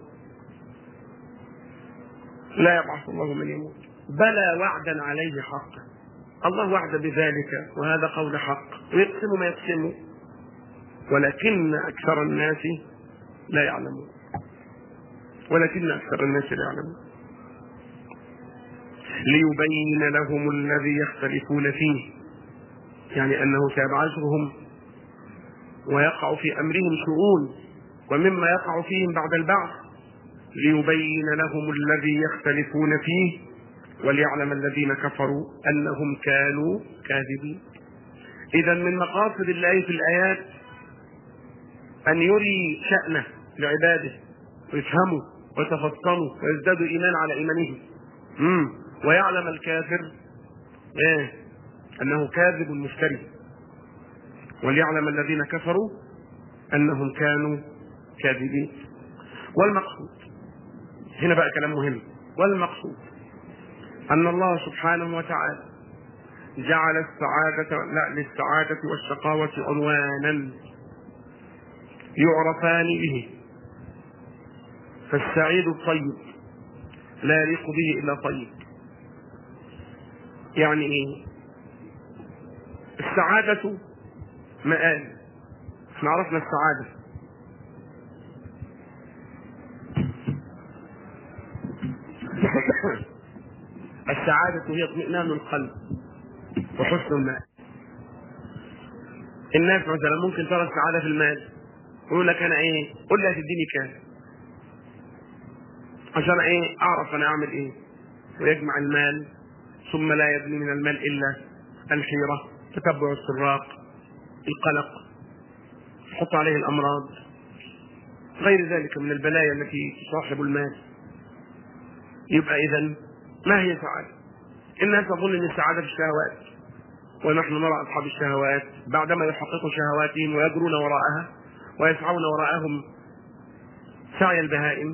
لا يبعث الله من يموت بلى وعدا عليه حقا. الله وعد بذلك وهذا قول حق، ويقسم ما يقسمه ولكن أكثر الناس لا يعلمون ولكن أكثر الناس لا يعلمون ليبين لهم الذي يختلفون فيه، يعني أنه سيبعثهم ويقع في أمرهم شؤون ومما يقع فيهم بعد البعث ليبين لهم الذي يختلفون فيه وليعلم الذين كفروا أنهم كانوا كاذبين. إذا من مقاصد الله في الآيات أن يري شأنه لعباده ويفهموا ويتفطنوا ويزدادوا إيمان على إيمانهم، مم. ويعلم الكافر إيه؟ أنه كاذب مفتري، وليعلم الذين كفروا أنهم كانوا كاذبين. والمقصود هنا بقى كلام مهم، والمقصود أن الله سبحانه وتعالى جعل السعادة لا للسعادة والشقاوة عنوانا يعرفان به، فالسعيد الطيب لا يليق به إلا طيب. يعني إيه؟ السعادة مآل، احنا عرفنا السعادة السعادة هي اطمئنان القلب وحسن المال. الناس مثلا ممكن ترى السعادة في المال، يقول لك أنا إيه؟ قل لي هتديني كام عشان إيه؟ أعرف أنا أعمل إيه، ويجمع المال ثم لا يبني من المال إلا الحيرة، تتبع السراق، القلق، يحط عليه الأمراض، غير ذلك من البلايا التي تصاحب المال. يبقى إذن ما هي سعادة؟ الناس تظن أن السعادة في الشهوات، ونحن نرى أصحاب الشهوات بعدما يحققوا شهواتهم ويجرون وراءها ويسعون وراءهم سعي البهائم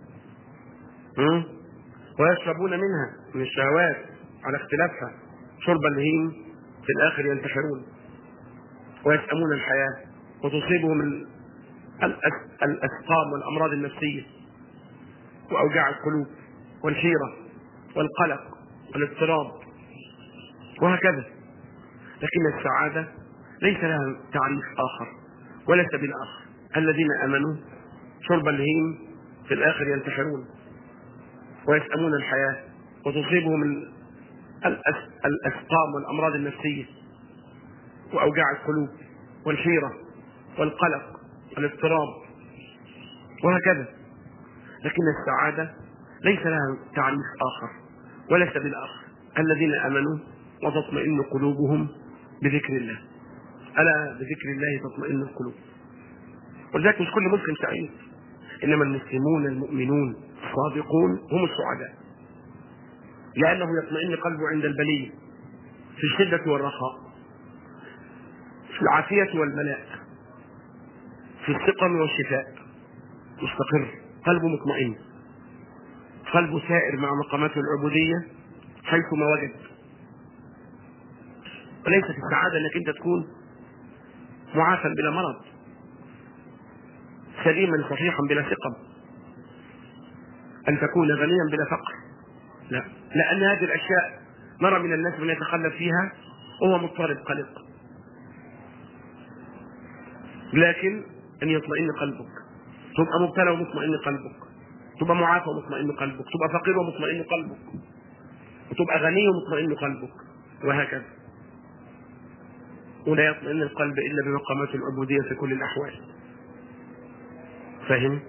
ويشربون منها من الشهوات على اختلافها شرب الهيم، في الآخر ينتحرون ويسأمون الحياة وتصيبهم الأسقام والأمراض النفسية وأوجاع القلوب والحيرة والقلق والاضطراب وهكذا. لكن السعادة ليس لها تعريف آخر ولا سبيل آخر. الذين آمنوا شرب الهيم في الآخر ينتحرون ويسأمون الحياة وتصيبهم الأسقام والأمراض النفسية وأوجاع القلوب والحيرة والقلق والاضطراب وهكذا. لكن السعادة ليس لها تعريف آخر ولا سبيل آخر. الذين آمنوا وتطمئن قلوبهم بذكر الله، ألا بذكر الله تطمئن القلوب. ولذلك مش كل مسلم سعيد، إنما المسلمون المؤمنون الصادقون هم السعداء، لأنه يطمئن قلبه عند البلية، في الشدة والرخاء، في العافية والبلاء، في السقم والشفاء، مستقر، قلبه مطمئن، قلبه سائر مع مقامات العبودية حيثما وجد. وليست السعادة انك انت تكون معافى بلا مرض، سليما صحيحا بلا سقم، ان تكون غنيا بلا فقر، لا، لان هذه الاشياء نرى من الناس من يتخلف فيها وهو مضطرب قلق. لكن ان يطمئن قلبك، تبقى مبتلى ومطمئن قلبك، تبقى معافى ومطمئن قلبك، تبقى فقير ومطمئن قلبك، وتبقى غني ومطمئن قلبك، وهكذا. ولا يطمئن القلب إلا بمقامات العبودية في كل الأحوال. فاهم؟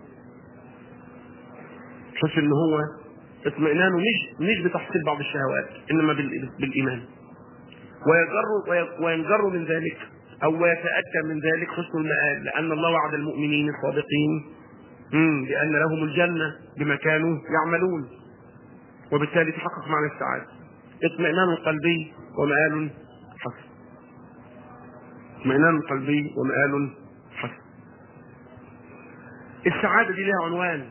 شوف إن هو اطمئنانه مش مش بتحصيل بعض الشهوات، إنما بالإيمان، ويجر وينجر من ذلك أو يتأتى من ذلك حسن المآل، لأن الله وعد المؤمنين الصادقين بأن لهم الجنة بما كانوا يعملون، وبالتالي تحقق معنى السعادة. اطمئنان قلبي ومآل حسن، اطمئنان قلبي ومآل حسن. السعادة دي لها عنوان،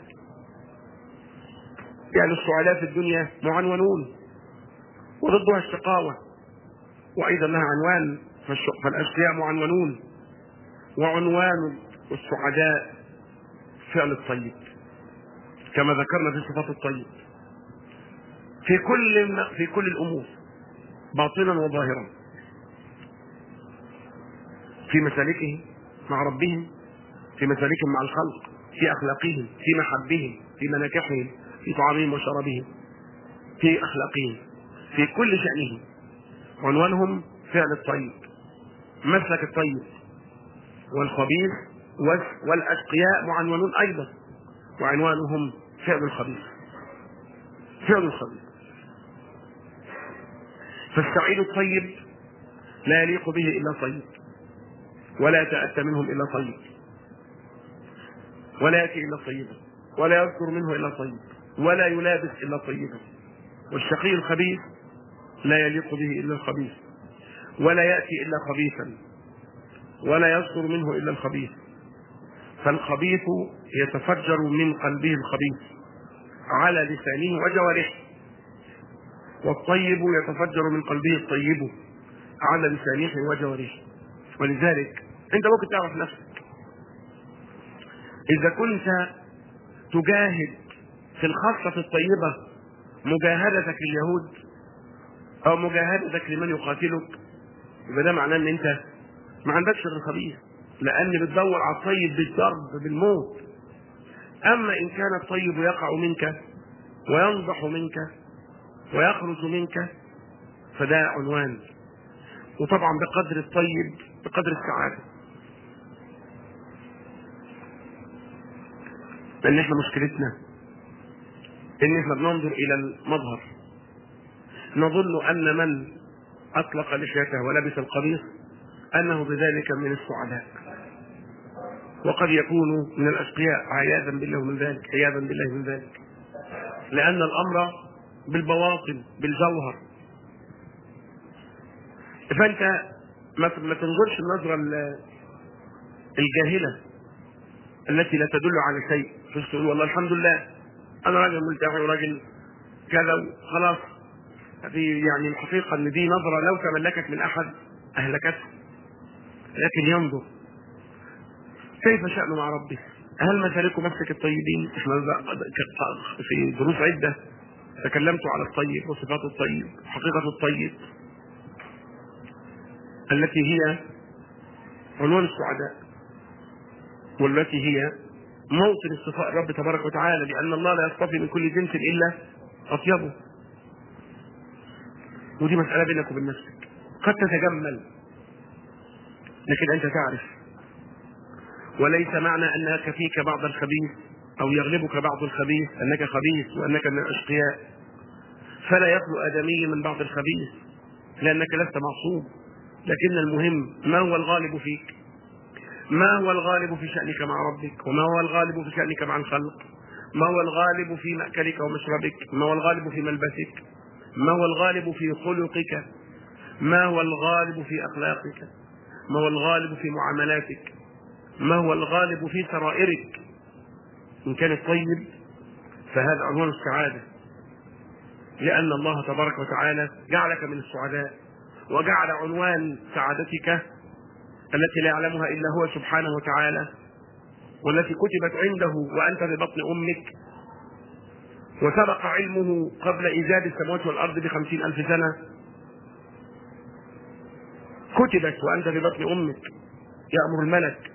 يعني السعداء في الدنيا معنونون وضدها الشقاوة، وأيضا لها عنوان، فالأشقياء معنونون، وعنوان السعداء فعل الطيب كما ذكرنا في صفات الطيب في كل في كل الأمور باطنا وظاهرا، في مسالكهم مع ربهم، في مسالكهم مع الخلق، في أخلاقهم، في محبهم، في مناكحهم، في طعامهم وشرابهم، في أخلاقهم، في كل شأنهم. عنوانهم فعل الطيب، مسلك الطيب، والخبيث والأشقياء معنونون أيضا، وعنوانهم فعل الخبيث، فعل الخبيث. فالسعيد الطيب لا يليق به إلا طيب، ولا يتأتى منهم إلا طيب، ولا يأتي إلا طيبا، ولا يذكر منه إلا طيب، ولا يلابس إلا طيبا. والشقي الخبيث لا يليق به إلا الخبيث، ولا يأتي إلا خبيثا، ولا يذكر منه إلا الخبيث. فالخبيث يتفجر من قلبه الخبيث على لسانه وجوارحه، والطيب يتفجر من قلبه الطيب على لسانه وجوارحه. ولذلك انت ممكن تعرف نفسك اذا كنت تجاهد في الخاصة الطيبة مجاهدتك لليهود او مجاهدتك لمن يقاتلك، يبقى ده معناه ان انت ما عندكش الخبيث، لان بتدور على الطيب بالضرب بالموت. اما ان كان الطيب يقع منك وينضح منك ويخرج منك فده عنوان. وطبعا بقدر الطيب بقدر السعادة. لان احنا مشكلتنا ان احنا بننظر الى المظهر، نظن ان من اطلق لحيته ولبس القميص انه بذلك من السعداء، وقد يكون من الاشقياء عياذا بالله من ذلك، عياذا بالله من ذلك. لان الامر بالبواطن بالجوهر. فانت ما تنظرش النظره الجاهله التي لا تدل على شيء، تقول والله الحمد لله انا راجل ملتحي وراجل كذا خلاص. هذه يعني الحقيقه ان دي نظره لو تملكت من احد اهلكته. لكن ينظر كيف شأنه مع ربه؟ هل مسالك مسلك الطيبين؟ احنا في دروس عده تكلمت على الطيب وصفات الطيب وحقيقه الطيب التي هي عنوان السعداء، والتي هي موطن اصطفاء الرب تبارك وتعالى، لأن الله لا يصطفي من كل جنس إلا أطيبه. ودي مسألة بينك وبين نفسك، قد تتجمل لكن أنت تعرف. وليس معنى أنك فيك بعض الخبيث أو يغلبك بعض الخبيث أنك خبيث وأنك من الأشقياء. فلا يخلو آدمي من بعض الخبيث لأنك لست معصوم، لكن المهم ما هو الغالب فيك، ما هو الغالب في شأنك مع ربك، وما هو الغالب في شأنك مع الخلق، ما هو الغالب في مأكلك ومشربك، ما هو الغالب في ملبسك، ما هو الغالب في خلقك، ما هو الغالب في أخلاقك، ما هو الغالب في معاملاتك، ما هو الغالب في سرائرك. إن كان الطيب فهذا عنوان السعادة، لأن الله تبارك وتعالى جعلك من السعداء، وجعل عنوان سعادتك التي لا يعلمها إلا هو سبحانه وتعالى، والتي كتبت عنده وأنت في بطن أمك، وسبق علمه قبل إيجاد السماوات والأرض بخمسين ألف سنة، كتبت وأنت في بطن أمك. يأمر الملك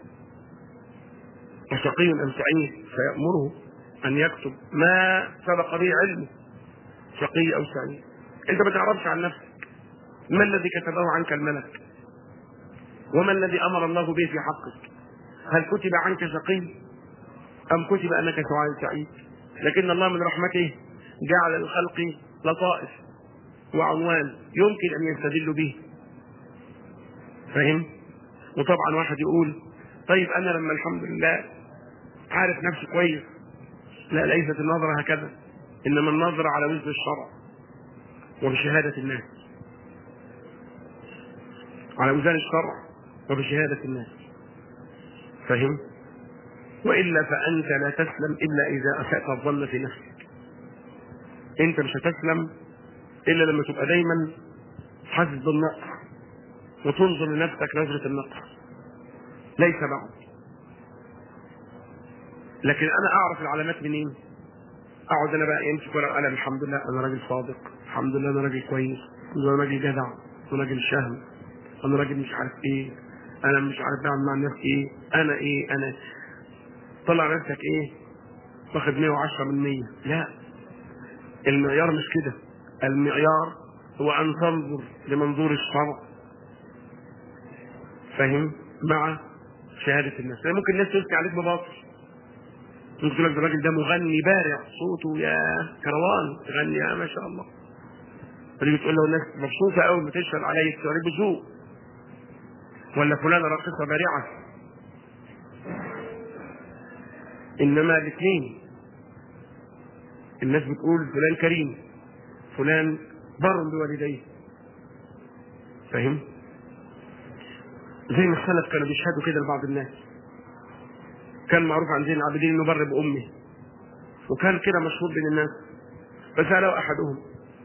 وشقي أم سعيد فيأمره أن يكتب ما سبق به علمه، شقي أو سعيد. أنت ما تعرفش عن نفسك ما الذي كتبه عنك الملك، وما الذي أمر الله به في حقك. هل كتب عنك شقي أم كتب أنك سعيد؟ لكن الله من رحمته جعل للخلق لطائف وعنوان يمكن أن يستدل به. فهم؟ وطبعا واحد يقول طيب أنا لما الحمد لله عارف نفسي كويس. لا، ليست النظرة هكذا، إنما النظرة على وزن الشرع وبشهادة الناس، على وزن الشرع وبشهادة الناس. فهم؟ وإلا فأنت لا تسلم إلا إذا أسأت الظن في نفسك. أنت مش هتسلم إلا لما تبقى دايما حاسس بالنقص وتنظر لنفسك نظرة النقص، ليس بعد. لكن أنا أعرف العلامات منين؟ أقعد أنا بقى يمسك ورقة وقلم، الحمد لله أنا راجل صادق، الحمد لله أنا راجل كويس، أنا راجل جدع، أنا راجل شهم، أنا راجل مش عارف إيه، أنا مش عارف بعمل مع الناس إيه، أنا إيه، أنا طلع نفسك إيه؟ واخد مية وعشرة من مية. لا، المعيار مش كده. المعيار هو أن تنظر لمنظور الشرع، فهم؟ مع شهادة الناس. ممكن الناس تثني عليك بباطل، ممكن تقول لك ده الراجل ده مغني بارع صوته يا كروان، تغني يا ما شاء الله، فتيجي تقول له الناس مبسوطة قوي بتشهد عليه تقول بذوق، ولا فلانة راقصة بارعة. إنما الاثنين الناس بتقول فلان كريم، فلان بر بوالديه، فاهم؟ زي ما السلف كانوا بيشهدوا كده لبعض الناس. كان معروف عن زين العابدين انه بر بامه، وكان كده مشهور بين الناس. فسأله احدهم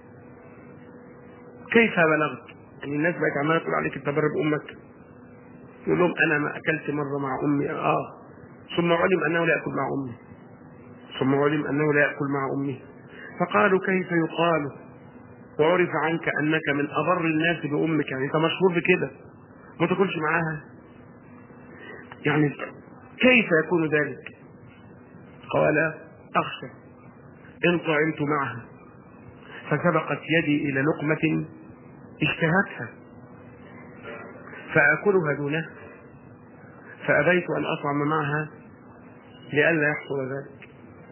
كيف بلغت؟ يعني الناس بقت عماله تقول عليك انت بر بامك. يقول لهم انا ما اكلت مره مع امي اه ثم علم انه لا ياكل مع امي، ثم علم انه لا ياكل مع امي. فقالوا كيف يقال وعرف عنك انك من اضر الناس بامك، يعني انت مشهور بكده ما تاكلش معاها، يعني كيف يكون ذلك؟ قال اخشى ان طعمت معها فسبقت يدي الى لقمه اشتهتها فاكلها دونها فابيت ان اطعم معها لئلا يحصل ذلك.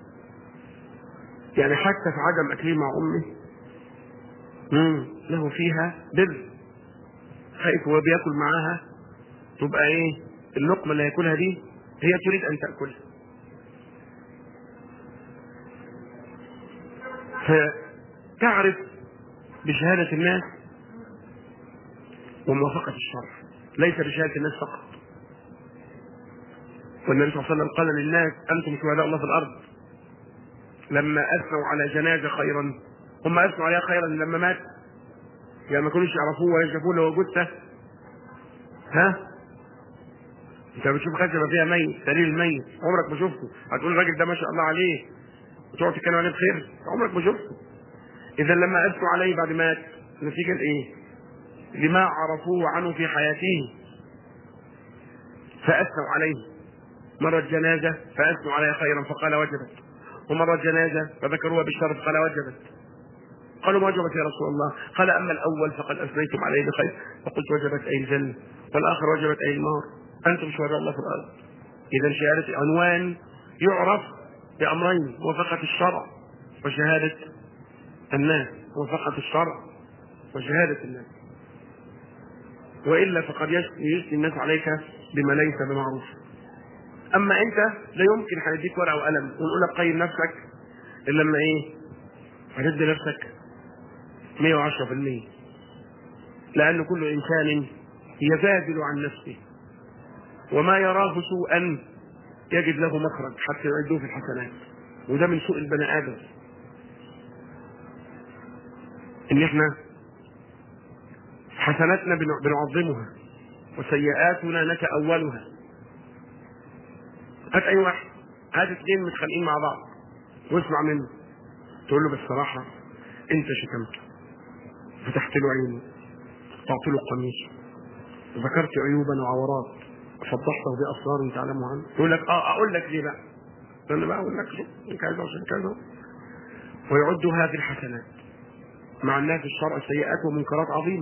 يعني حتى في عدم اكلي مع امي مم. له فيها بر، خايف هو بياكل معاها تبقى ايه اللقمه اللي هياكلها دي هي تريد ان تاكلها. فتعرف بشهاده الناس وموافقه الشرع، ليس بشهاده الناس فقط. والنبي صلى الله عليه وسلم قال للناس انتم شهداء الله في الارض، لما اثنوا على جنازه خيرا هم اثنوا عليها خيرا لما مات، يعني ما كانوش يعرفوه ولا يشوفوه لو جثه. ها انت بتشوف خشبه فيها ميت، سرير الميت عمرك ما شفته، هتقول الراجل ده ما شاء الله عليه وتقعد تتكلم عليه بخير، عمرك ما شفته. اذا لما اثنوا عليه بعد ما مات نتيجه ايه؟ لما عرفوه عنه في حياته فاثنوا عليه. مرت جنازه فاثنوا عليها خيرا فقال وجبت، ومرت جنازه فذكروها بالشر فقال وجبت. قالوا ما وجبت يا رسول الله؟ قال اما الاول فقد اثنيتم عليه بخير فقلت وجبت اي الجنه، والاخر وجبت اي النار، انتم شهداء الله في الارض. اذا شهاده عنوان يعرف بامرين: موافقه الشرع وشهاده الناس، موافقه الشرع وشهاده الناس. والا فقد يثني الناس عليك بما ليس بمعروف. اما انت لا يمكن هنديك ورقه وقلم ونقول لك قيم نفسك الا لما ايه؟ هتدي نفسك مئة وعشرة بالمئة، لان كل انسان يبادل عن نفسه وما يراه سوءا يجد له مخرج حتى يعدوه في الحسنات. وده من سوء البني ادم، ان احنا حسناتنا بنعظمها وسيئاتنا نتأولها. هات اي واحد، هات اثنين متخانقين مع بعض واسمع منه، تقول له بالصراحه انت شتمته، فتحت له عينه، قطعت له قميصه، ذكرت عيوبا وعورات، فضحته باسرار تعلم عنه. يقول لك اه اقول لك ليه بقى؟ انا بقى اقول لك كذا عشان كذا، ويعدها في الحسنات مع الناس الشرع سيئات ومنكرات عظيمه.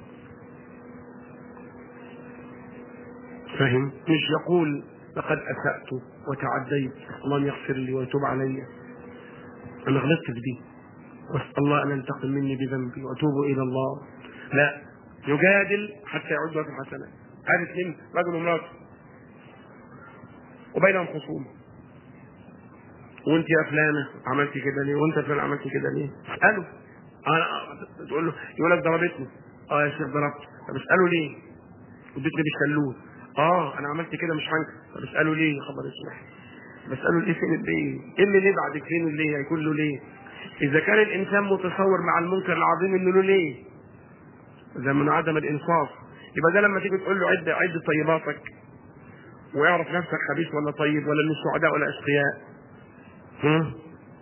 فهم؟ مش يقول لقد اسأت وتعديت الله يغفر لي ويتوب علي، انا غلطت في دي واسال الله ان ينتقم مني بذنبي واتوب الى الله. لا، يجادل حتى يعدها في الحسنات. هذا اثنين رجل ومراته وبينهم خصومه، وانت يا فلانه عملت كده ليه؟ وانت فلان عملت كده ليه؟ اساله. انا تقول له يقول لك ضربتني، اه يا شيخ ضربت، طب اساله ليه؟ اديتني بالشلوت، اه انا عملت كده مش هنكر، طب اساله ليه؟ يا خبر اسمح، بساله ليه؟ فين ليه؟ ايه اللي ليه بعد فين ليه؟ هيكون له ليه؟ اذا كان الانسان متصور مع المنكر العظيم انه له ليه، اذا من عدم الانصاف، يبقى ده لما تيجي تقول له عد عد طيباتك ويعرف نفسك خبيث ولا طيب ولا من السعداء ولا اشقياء، ها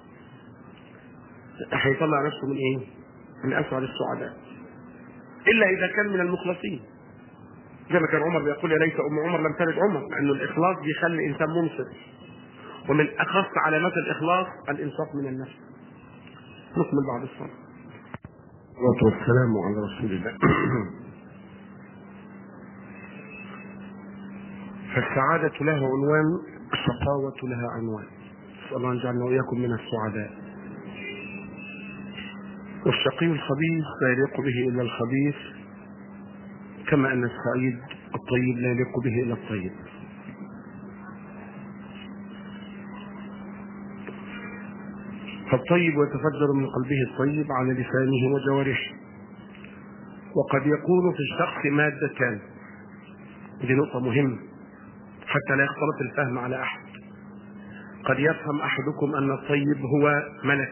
هيطلع نفسه من ايه؟ من اسعد السعداء، الا اذا كان من المخلصين. زي ما كان عمر بيقول يا ليت ام عمر لم تلد عمر، لانه الاخلاص بيخلي الانسان منصف، ومن اخص علامات الاخلاص الانصاف من النفس. نكمل بعد الصلاه. والصلاه والسلام على رسول الله. فالسعادة لها عنوان، الشقاوة لها عنوان. نسأل الله أن يجعلنا وإياكم من السعداء. والشقي الخبيث لا يليق به إلا الخبيث، كما أن السعيد الطيب لا يليق به إلا الطيب. فالطيب يتفجر من قلبه الطيب على لسانه وجوارحه. وقد يكون في الشخص مادتان، دي نقطة مهمة حتى لا يختلط الفهم على أحد. قد يفهم أحدكم أن الطيب هو ملك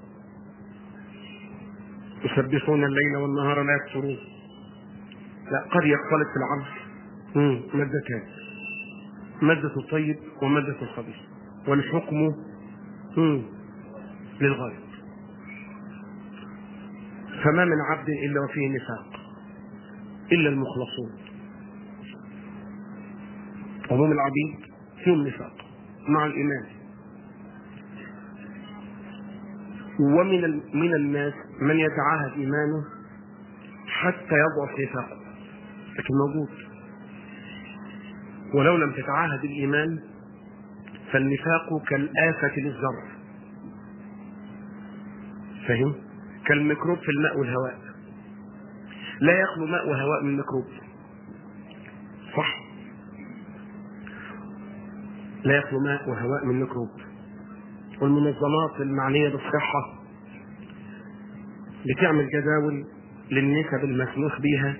يسبحون الليل والنهار لا يكفرون. لا، قد يختلط في العبد مادتان، مادة الطيب ومادة الخبيث، والحكم للغاية. فما من عبد إلا وفيه نفاق إلا المخلصون. عموم العبيد فيهم نفاق مع الإيمان. ومن من الناس من يتعاهد إيمانه حتى يضعف نفاقه، لكن موجود. ولو لم تتعاهد الإيمان فالنفاق كالآفة للزرع، فهم؟ كالميكروب في الماء والهواء، لا يخلو ماء وهواء من ميكروب، صح؟ لا يخلو ماء وهواء من ميكروب. والمنظمات المعنية بالصحة بتعمل جداول للنسب المسموح بها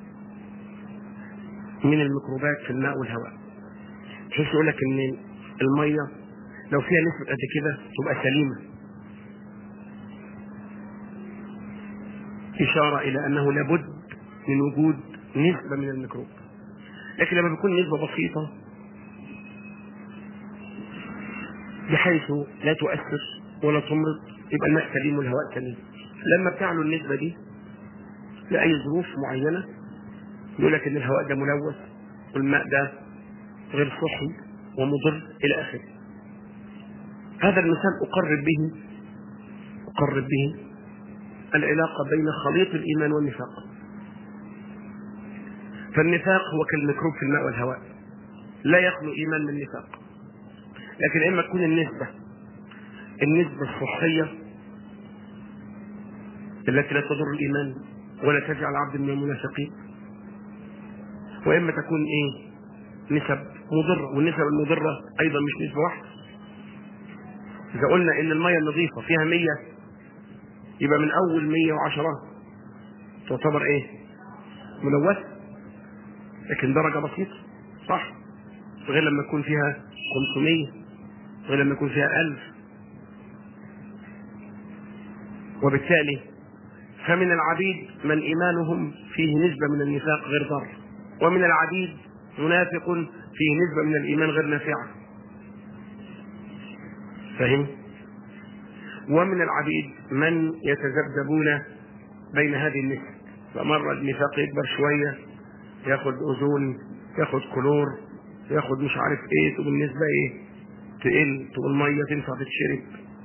من الميكروبات في الماء والهواء، بحيث يقول لك ان المية لو فيها نسبة قد كده تبقى سليمة، إشارة إلى أنه لابد من وجود نسبة من الميكروب. لكن لما بيكون نسبة بسيطة بحيث لا تؤثر ولا تمرض يبقى الماء سليم والهواء سليم. لما بتعلو النسبة دي لأي ظروف معينة يقول لك إن الهواء ده ملوث والماء ده غير صحي ومضر إلى آخره. هذا المثال أقرب به أقرب به العلاقة بين خليط الإيمان والنفاق. فالنفاق هو كالميكروب في الماء والهواء، لا يخلو إيمان من نفاق. لكن إما تكون النسبة النسبة الصحية التي لا تضر الإيمان ولا تجعل عبد من المنافقين، وإما تكون إيه نسب مضرة. والنسب المضرة أيضا مش نسبة واحدة. إذا قلنا إن المية النظيفة فيها مية يبقى من أول مية وعشرة تعتبر إيه ملوثة، لكن درجة بسيطة، صح؟ غير لما يكون فيها خمسمية، غير لما يكون فيها ألف. وبالتالي فمن العبيد من إيمانهم فيه نسبة من النفاق غير ضار، ومن العبيد منافق فيه نسبة من الإيمان غير نافعة، فهم؟ ومن العبيد من يتذبذبون بين هذه النسب، فمرة النفاق يكبر شوية ياخد أوزون، ياخد كلور، ياخد مش عارف ايه، تبقى النسبة ايه تقل، تبقى المية تنفع تتشرب،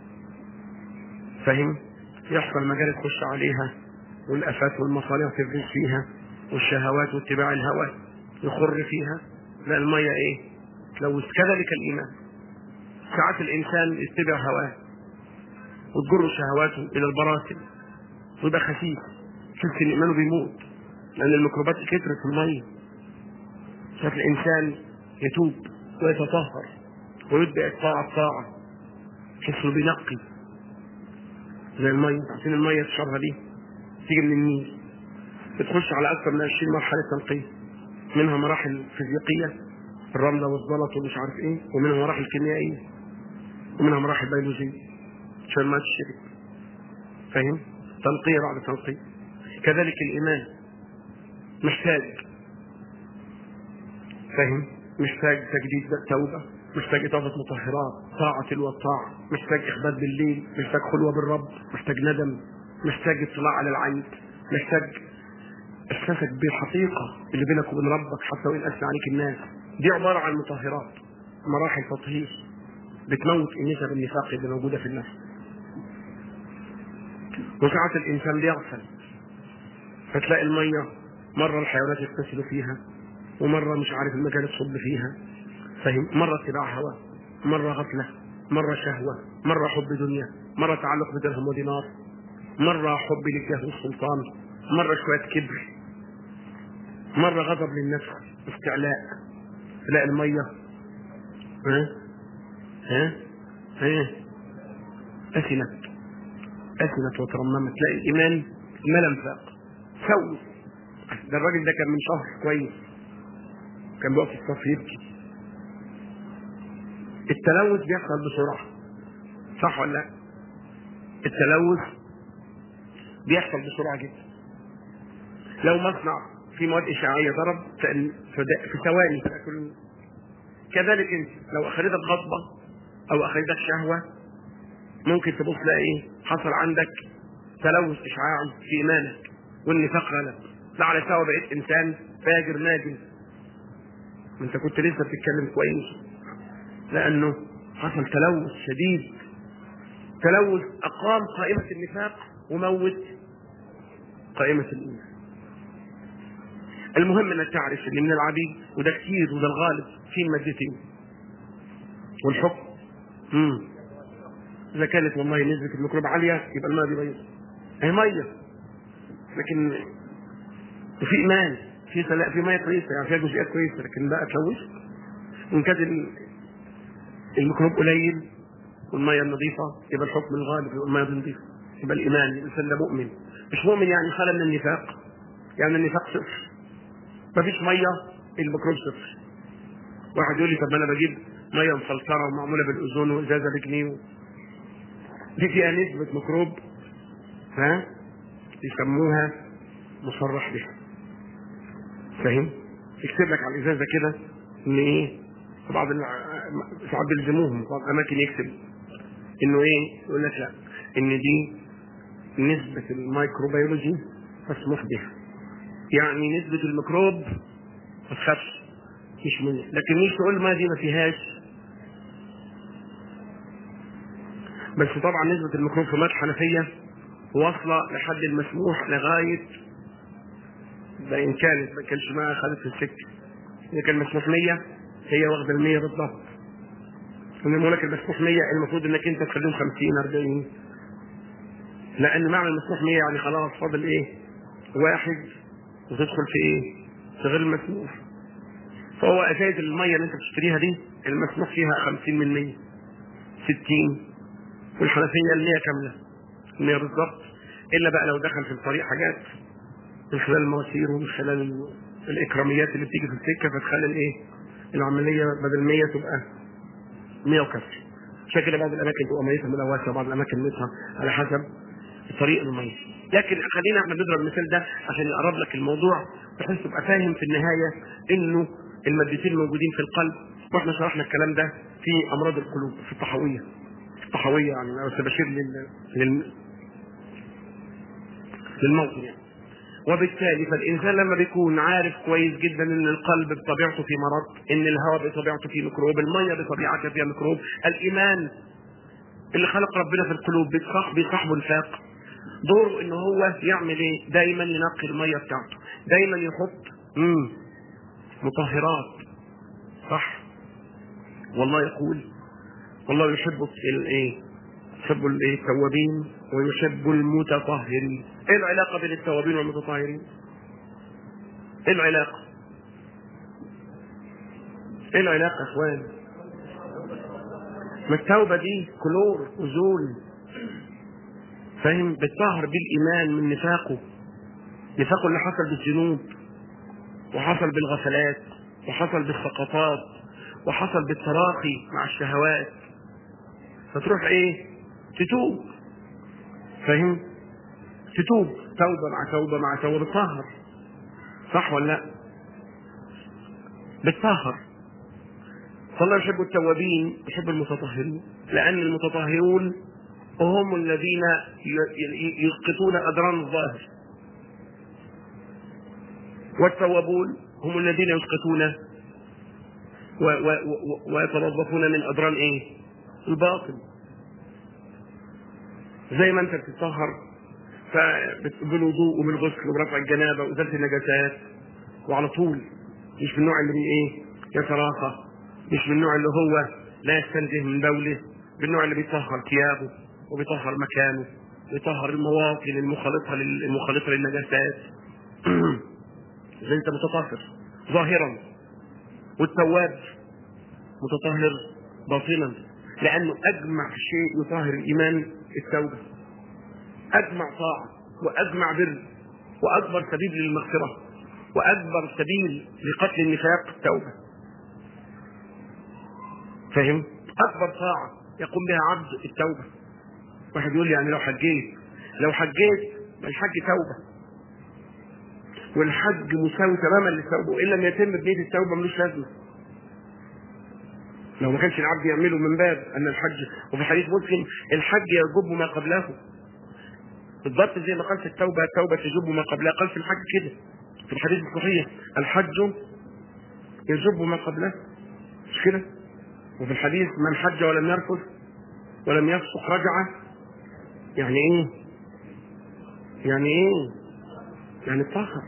فهم؟ يحصل مجال تخش عليها والآفات والمصالح تفرز فيها والشهوات واتباع الهوى يخر فيها، لا المية ايه تلوث. كذلك الإيمان، ساعات الإنسان يتبع هواه وتجر شهواته إلى البراثن ويبقى خسيس، تحس إن إيمانه بيموت لأن الميكروبات كترت في المية. ساعات الإنسان يتوب ويتطهر ويتبع الطاعة الطاعة تحس إنه بينقي زي المية. عشان المية تشربها دي تيجي من النيل، بتخش على أكثر من عشرين مرحلة تنقية، منها مراحل فيزيائية الرملة والزلط ومش عارف إيه، ومنها مراحل كيميائية، ومنها مراحل بيولوجية عشان ما تشرب، فاهم؟ تنقية بعد تنقية. كذلك الإيمان محتاج، فاهم؟ محتاج تجديد توبة، محتاج إضافة مطهرات، طاعة والطاعة، محتاج إخبات بالليل، محتاج خلوة بالرب، محتاج ندم، محتاج اطلاع على العين، محتاج إحساسك بالحقيقة اللي بينك وبين ربك حتى وإن أثنى عليك الناس. دي عبارة عن مطهرات، مراحل تطهير بتموت النسب النفاق اللي موجودة في النفس. وساعات الإنسان بيغفل فتلاقي المية مرة الحيوانات يغتسلوا فيها ومرة مش عارف المكان تصب فيها، فاهم؟ مرة اتباع هوى، مرة غفلة، مرة شهوة، مرة حب دنيا، مرة تعلق بدرهم ودينار، مرة حب للجاه والسلطان، مرة شوية كبر، مرة غضب للنفس، استعلاء، استعلاء المية. ها ها ها أسنت أسنت وترممت، تلاقي الإيمان ملا انفاق. سوي ده الراجل ده كان من شهر كويس، كان بيقف في الصف يبكي. التلوث بيحصل بسرعة، صح ولا لا؟ التلوث بيحصل بسرعة جدا. لو مصنع في مواد إشعاعية ضرب في ثواني تأكل. كذلك انت لو اخذتك غضبة او اخذتك شهوة ممكن تبص تلاقي ايه حصل عندك تلوث اشعاعي في ايمانك والنفاق غلب، لا على سوا بقيت انسان فاجر ناجم. انت كنت لسه بتتكلم كويس لانه حصل تلوث شديد، تلوث اقام قائمة النفاق وموت قائمة الايمان. المهم انك تعرف ان من العبيد، وده كتير وده الغالب، في المادتين والحكم. امم اذا كانت والله نسبة الميكروب عالية يبقى الماء دي بيض، هي مية، لكن في ايمان، في سلاء، في مية كويسة، يعني فيها جزئيات كويسة، لكن بقى تلوث. وان كان الميكروب قليل والمية النظيفة يبقى الحكم الغالب، يبقى المية نظيفة، يبقى الايمان، الانسان ده مؤمن. مش مؤمن يعني خلى من النفاق، يعني النفاق صفر، مفيش مية الميكروب صفر. واحد يقول لي طب انا بجيب ميه مفلتره ومعموله بالاوزون وازازه بجنيه، دي فيها نسبه ميكروب ها يسموها مصرح بها، فاهم؟ يكتب لك على الازازه كده ان ايه، بعض ساعات بيلزموهم بعض الاماكن يكتب انه ايه، يقول لك لا ان دي نسبه الميكروبيولوجي مسموح بها، يعني نسبه الميكروب ما تخافش مش منه، لكن مش تقول ما دي ما فيهاش. بس طبعا نسبة الميكروب في مياه حنفية واصلة لحد المسموح لغاية ده، إن كانت ما كانش معها خالد في السكة، إذا كان مسموح مية هي واخدة المية بالضبط. إنما لك المسموح مية المفروض إنك أنت تخليهم خمسين أربعين، لأن معنى المسموح مية يعني خلاص فاضل إيه؟ واحد وتدخل في إيه؟ في غير المسموح. فهو أساس المية اللي أنت بتشتريها دي المسموح فيها خمسين من مية، ستين، والحنفية المية كاملة المية بالضبط، إلا بقى لو دخل في الطريق حاجات من خلال المواسير ومن خلال الإكراميات اللي بتيجي في السكة فتخلي الإيه العملية بدل مية تبقى مية وكسر. عشان كده بعض الأماكن تبقى ميتها ملوثة وبعض الأماكن ميتها على حسب طريق المية. لكن خلينا احنا نضرب المثال ده عشان يقرب لك الموضوع بحيث تبقى فاهم في النهاية إنه المادتين موجودين في القلب. واحنا شرحنا الكلام ده في أمراض القلوب في الطحاوية، الطحاوية يعني أو التباشير لل... لل... للموت يعني. وبالتالي فالإنسان لما بيكون عارف كويس جدا إن القلب بطبيعته فيه مرض، إن الهواء بطبيعته فيه ميكروب، المية بطبيعتها فيها ميكروب، الإيمان اللي خلق ربنا في القلوب بيصاحبه الفاق، دوره إن هو يعمل إيه؟ دايما ينقي المية بتاعته، دايما يحط مم. مطهرات، صح؟ والله يقول والله يحب الايه؟ يحب الايه؟ التوابين ويحب المتطهرين. ايه العلاقه بين التوابين والمتطهرين؟ ايه العلاقه؟ ايه العلاقه يا اخوان؟ ما التوبه دي كلور وزول، فاهم؟ بتطهر بالايمان من نفاقه، نفاقه اللي حصل بالذنوب وحصل بالغفلات وحصل بالسقطات وحصل بالتراخي مع الشهوات، فتروح ايه؟ تتوب، فاهم؟ تتوب توبه مع توبه مع توبه بتطهر، صح ولا لا؟ بتطهر. فالله يحب التوابين يحب المتطهرين، لان المتطهرون هم الذين يسقطون ادران الظاهر، والتوابون هم الذين يسقطون ويتنظفون من ادران ايه؟ الباطن. زي ما انت بتطهر بالوضوء وبالغسل وبرفع الجنابه وازاله النجاسات وعلى طول مش من النوع اللي من ايه يتراخى، مش من النوع اللي هو لا يستنزه من بوله، بالنوع اللي بيطهر ثيابه وبيطهر مكانه، بيطهر المواطن المخالطه المخالطه للنجاسات. زي انت متطهر ظاهرا، والتواب متطهر باطنا، لانه اجمع شيء يطهر الايمان التوبه، اجمع طاعه واجمع بر واكبر سبيل للمغفره واكبر سبيل لقتل النفاق التوبه. فاهم؟ اكبر طاعه يقوم بها عبد التوبه. واحد يقول لي يعني لو حجيت لو حجيت ما الحج توبه، والحج مساوي تماما للتوبه، وان لم يتم بنيه التوبه ملوش لازمه. لو ما كانش العبد يعمله من باب ان الحج، وفي حديث مسلم الحج يجب ما قبله، بالضبط زي ما قال في التوبه التوبه تجب ما قبلها، قال في الحج كده في الحديث الصحيح الحج يجب ما قبله، مش كده؟ وفي الحديث من حج ولم يرفث ولم يفسق رجع. يعني ايه؟ يعني ايه؟ يعني طهر.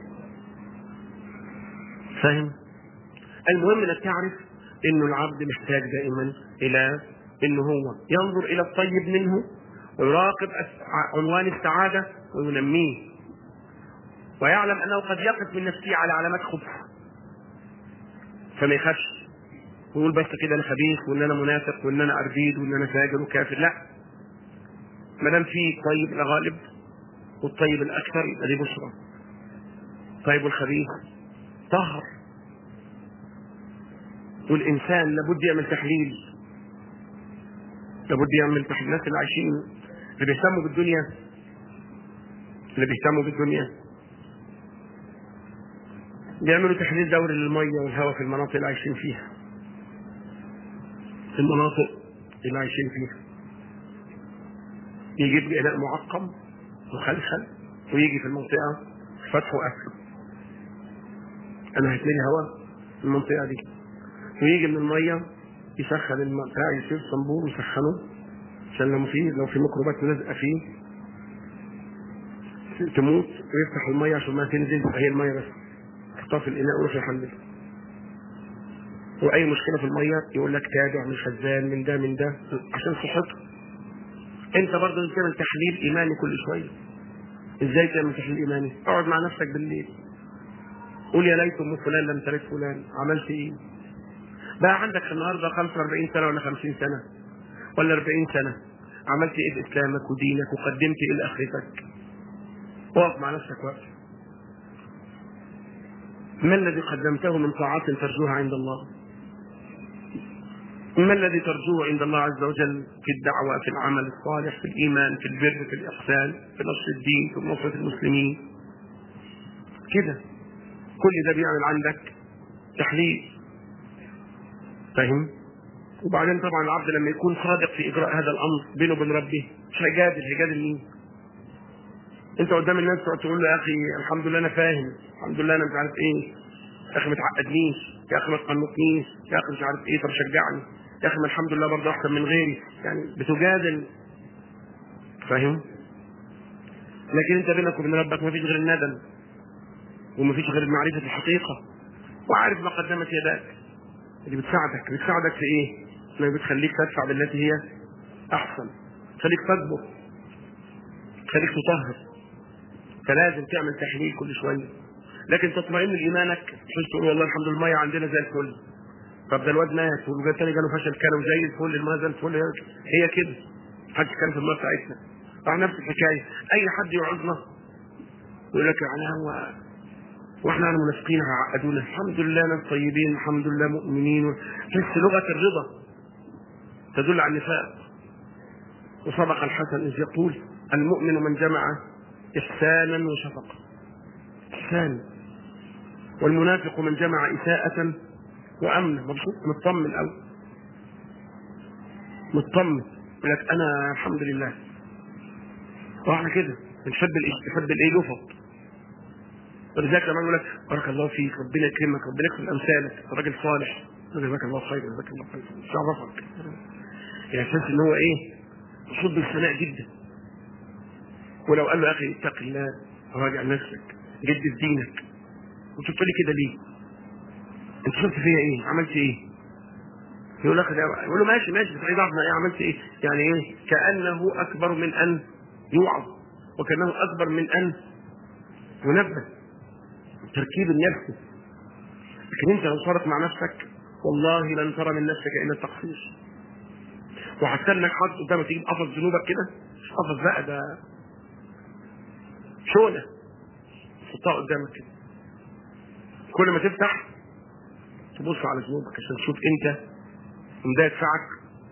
فاهم؟ المهم انك تعرف انه العبد محتاج دائما الى انه هو ينظر الى الطيب منه ويراقب عنوان السعاده وينميه، ويعلم انه قد يقف من نفسه على علامات خبث، فما يخافش ويقول بس كده انا خبيث وان انا منافق وان انا اربيد وان انا فاجر وكافر. لا، ما دام في طيب الغالب والطيب الاكثر يبقى دي بشرى. طيب والخبيث طهر، والانسان لابد يعمل تحليل، لابد يعمل تحليل. الناس اللي عايشين اللي بيهتموا بالدنيا اللي بيهتموا بالدنيا بيعملوا تحليل دوري للميه والهواء في المناطق اللي عايشين فيها، في المناطق اللي عايشين فيها يجيب إناء معقم مخلخل ويجي في المنطقة فتحه وقفله، أنا هتلاقي هواء في المنطقة دي، ويجي من المية يسخن المنطقة، يصير صنبور ويسخنه عشان لو في لو في ميكروبات لازقة فيه تموت، ويفتح المية عشان ما تنزل، هي المية بس يحطها في الإناء ويروح يحلل. وأي مشكلة في المية يقول لك تابع من خزان من ده من ده عشان صحته. أنت برضه لازم تعمل تحليل إيماني كل شوية. إزاي تعمل تحليل إيماني؟ اقعد مع نفسك بالليل قول يا ليت أم فلان لم تلد فلان، عملت إيه؟ بقى عندك النهارده خمسة وأربعين سنة ولا خمسين سنة ولا أربعين سنة، عملت إيه بإسلامك ودينك وقدمت إيه لآخرتك؟ اقف مع نفسك وقت. ما الذي قدمته من طاعات ترجوها عند الله؟ ما الذي ترجوه عند الله عز وجل في الدعوة، في العمل الصالح، في الإيمان، في البر، في الإحسان، في نصر الدين، في نصرة المسلمين؟ كده كل ده بيعمل عندك تحليل. فاهم؟ وبعدين طبعا العبد لما يكون صادق في إجراء هذا الأمر بينه وبين ربه مش هيجادل. هيجادل مين؟ أنت قدام الناس تقعد تقول له يا أخي الحمد لله أنا فاهم، الحمد لله أنا مش عارف إيه، يا أخي ما تعقدنيش، يا أخي ما تقنطنيش، يا أخي مش عارف إيه، طب شجعني، يا أخي ما الحمد لله برضه أحسن من غيري، يعني بتجادل. فاهم؟ لكن أنت بينك وبين ربك ما فيش غير الندم وما فيش غير معرفة الحقيقة، وعارف ما قدمت يداك اللي بتساعدك. بتساعدك في إيه؟ اللي بتخليك تدفع بالتي هي أحسن، خليك تكبر، خليك تطهر. فلازم تعمل تحليل كل شوية. لكن تطمئن لإيمانك مش تقول والله الحمد لله المية عندنا زي الفل، طب ده الواد مات والواد الثاني جاله فشل كلوي زي الفل، المية زي الفل. هي كده محدش كان في المية بتاعتنا. طبعا نفس الحكاية، أي حد يعوزنا يقول لك يعني هو واحنا على منافقين عقدونا، الحمد لله ناس طيبين، الحمد لله مؤمنين. تحس لغة الرضا تدل على النفاق. وصدق الحسن إذ يقول المؤمن من جمع إحسانا وشفقة، إحسان، والمنافق من جمع إساءة وأمن. مبسوط مطمن أوي، مطمن يقول لك أنا الحمد لله. واحنا كده بنحب بنحب الإيه يفض. ولذلك لما يقول لك بارك الله فيك، ربنا يكرمك، ربنا يكرم أمثالك، راجل صالح، جزاك الله خير، جزاك الله خير، شرفك. يعني تحس إن هو إيه؟ مبسوط بالثناء جدا. ولو قال له يا أخي اتق الله وراجع نفسك، جدد دينك، وتقول لي كده ليه؟ انت شفت فيها ايه؟ عملت ايه؟ يقول لك يقول له ماشي ماشي، بس عايز اعرف ايه عملت ايه؟ يعني ايه؟ كانه اكبر من ان يوعظ، وكانه اكبر من ان ينبه. تركيب النفس. لكن انت لو صارت مع نفسك والله لن ترى من نفسك الا التقصير، وهتستنى حد قدامك تجيب قفص ذنوبك كده، مش قفص بقى، ده شونه تحطها قدامك كده، كل ما تفتح تبص على ذنوبك عشان تشوف انت ان ده يدفعك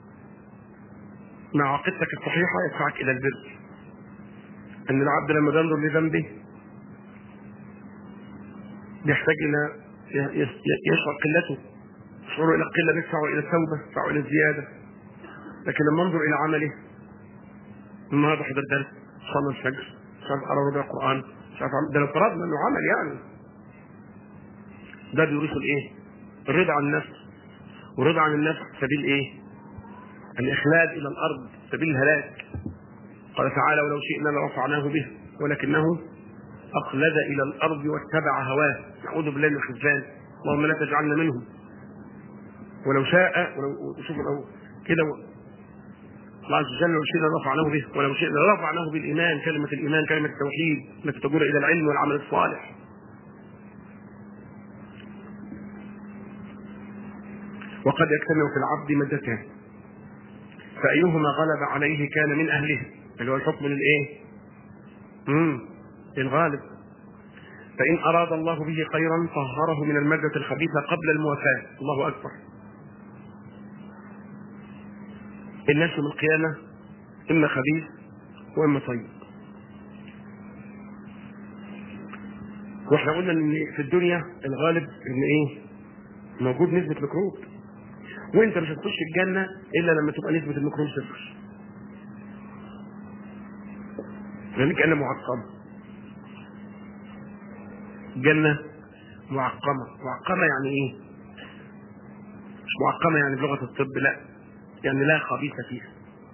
مع عقيدتك الصحيحه، يدفعك الى البر. ان العبد لما ينظر لذنبه بيحتاج الى يشعر قلته، يشعر الى القله، يدفعه الى التوبه، يدفعه الى الزياده. لكن لما انظر الى عمله، النهارده حضر درس، صلى الفجر، مش عارف قرا ربع قران، مش عارف، ده لو فرضنا انه عمل يعني، ده بيورث الايه؟ الرضا عن النفس. ورضا عن النفس سبيل ايه؟ الاخلاد الى الارض، سبيل الهلاك. قال تعالى: ولو شئنا لرفعناه به ولكنه اخلد الى الارض واتبع هواه. نعوذ بالله من الخذلان، اللهم لا تجعلنا منهم. ولو شاء، ولو شوف لو كده الله عز وجل، لو شئنا رفعناه به ولو شئنا رفعناه بالايمان، كلمه الايمان كلمه التوحيد التي تجر الى العلم والعمل الصالح. وقد يجتمع في العبد مدتان، فايهما غلب عليه كان من اهله، اللي هو الحكم للايه؟ امم الغالب. فان اراد الله به خيرا طهره من الماده الخبيثه قبل الموافاه. الله اكبر. الناس من القيامه اما خبيث واما طيب. واحنا قلنا ان في الدنيا الغالب ان ايه؟ موجود نسبه ميكروب، وانت مش هتخش الجنه الا لما تبقى نسبه الميكروب صفر، لانك انا معقمه. الجنه معقمه. معقمه يعني ايه؟ مش معقمه يعني بلغه الطب، لا، يعني لا خبيث فيها.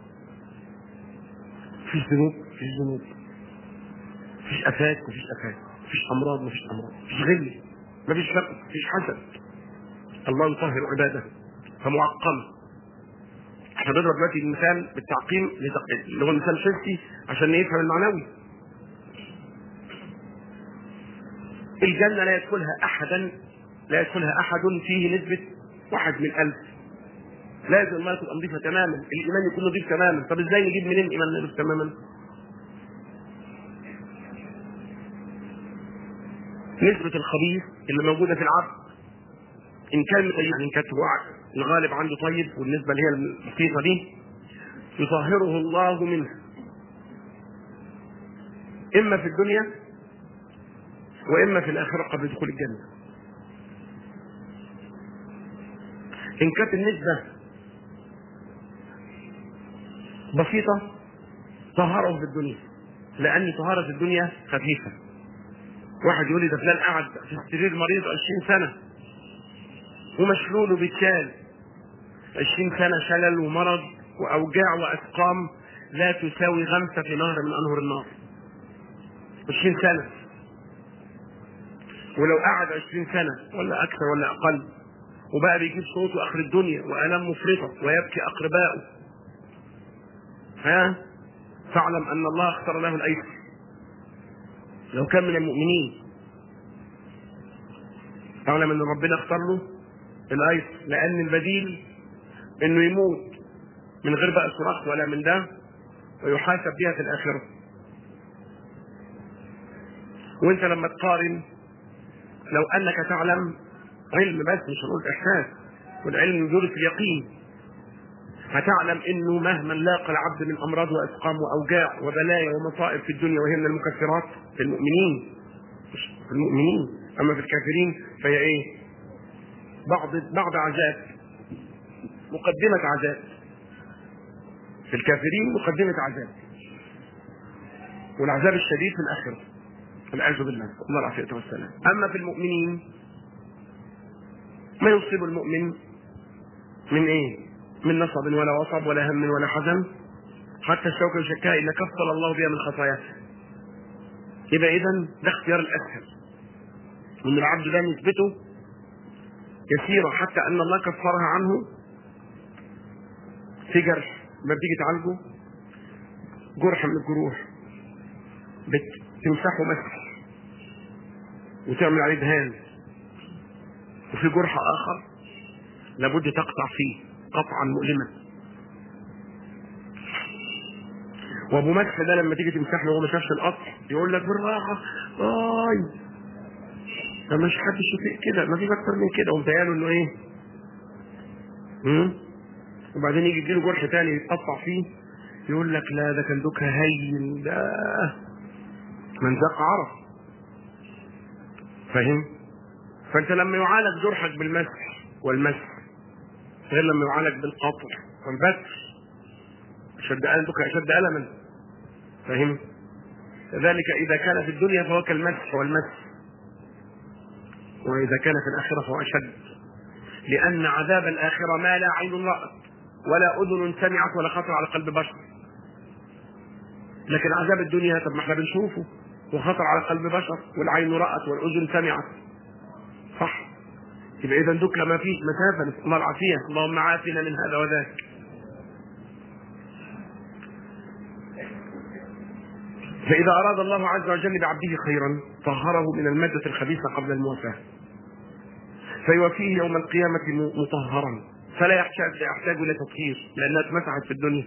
مفيش ذنوب مفيش ذنوب، مفيش افات مفيش افات، مفيش امراض مفيش امراض، مفيش غل، مفيش فقر، مفيش حسد. الله يطهر عباده، فمعقمه. احنا بنضرب دلوقتي المثال بالتعقيم اللي هو المثال الحسي عشان نفهم المعنوي. الجنه لا يدخلها احدا لا يدخلها احد فيه نسبه واحد من الف. لازم الماء تبقى نظيفه تماما، الايمان يكون نظيف تماما. طب ازاي نجيب منين الايمان نظيف تماما؟ نسبه الخبيث اللي موجوده في العبد، ان كان يعني ان كانت الغالب عنده طيب والنسبه اللي هي البسيطه دي، يطهره الله منها اما في الدنيا واما في الاخره قبل دخول الجنه. ان كانت النسبه بسيطه طهره في الدنيا، لان طهاره في الدنيا خفيفه. واحد يقول لي ده فلان قعد في السرير مريض عشرين سنه ومشلول وبيتشال، عشرين سنه شلل ومرض واوجاع واسقام لا تساوي غمسه في نهر من انهر النار. عشرين سنه. ولو قعد عشرين سنه ولا اكثر ولا اقل وبقى بيجيب صوته اخر الدنيا والام مفرطه ويبكي اقربائه، ها فاعلم ان الله اختار له الايسر. لو كان من المؤمنين اعلم ان ربنا اختار له الايسر، لان البديل انه يموت من غير بقى صراخ ولا من ده ويحاسب بها في الاخره. وانت لما تقارن، لو انك تعلم علم بس مش هنقول احساس، والعلم يدرس اليقين، هتعلم انه مهما لاقى العبد من امراض واسقام واوجاع وبلايا ومصائب في الدنيا وهي من المكفرات في المؤمنين، في المؤمنين، اما في الكافرين فهي ايه؟ بعض بعض عذاب، مقدمه عذاب. في الكافرين مقدمه عذاب، والعذاب الشديد في الاخره والعياذ بالله، الله العافيه والسلام. اما في المؤمنين ما يصيب المؤمن من ايه؟ من نصب ولا وصب ولا هم ولا حزن، حتى الشوكة يشكها إلا كفر الله بها من خطاياه. يبقى إذن ده اختيار الأسهل، وإن العبد ده نسبته يسيرة حتى أن الله كفرها عنه في جرح ما بتيجي تعالجه، جرح من الجروح بتمسحه مسح وتعمل عليه دهان، وفي جرح آخر لابد تقطع فيه قطعا مؤلما، وابو مسح ده لما تيجي تمسح له وهو ما شافش القطع يقول لك بالراحه اي ده مش حد شفيق كده، ما فيش اكتر من كده، ومتهيأله انه ايه امم وبعدين يجي يديله جرح تاني يتقطع فيه يقول لك لا ده كان دوكها هين، ده من ذاق عرف. فاهم؟ فانت لما يعالج جرحك بالمسح والمسح غير لما يعالج بالقطع والبتر، اشد دوكها اشد الما. فاهم؟ كذلك اذا كان في الدنيا فهو كالمسح والمسح، واذا كان في الاخره فهو اشد، لان عذاب الاخره ما لا عين رأت ولا اذن سمعت ولا خطر على قلب بشر. لكن عذاب الدنيا طب ما احنا بنشوفه وخطر على قلب بشر، والعين رأت والاذن سمعت، صح؟ يبقى اذا دوك ما فيش مسافه، نسال الله العافيه، اللهم عافنا من هذا وذاك. فاذا اراد الله عز وجل بعبده خيرا طهره من الماده الخبيثه قبل المواساه، فيوفيه يوم القيامه مطهرا، فلا يحتاج يحتاج الى تطهير لانها اتمسحت في الدنيا.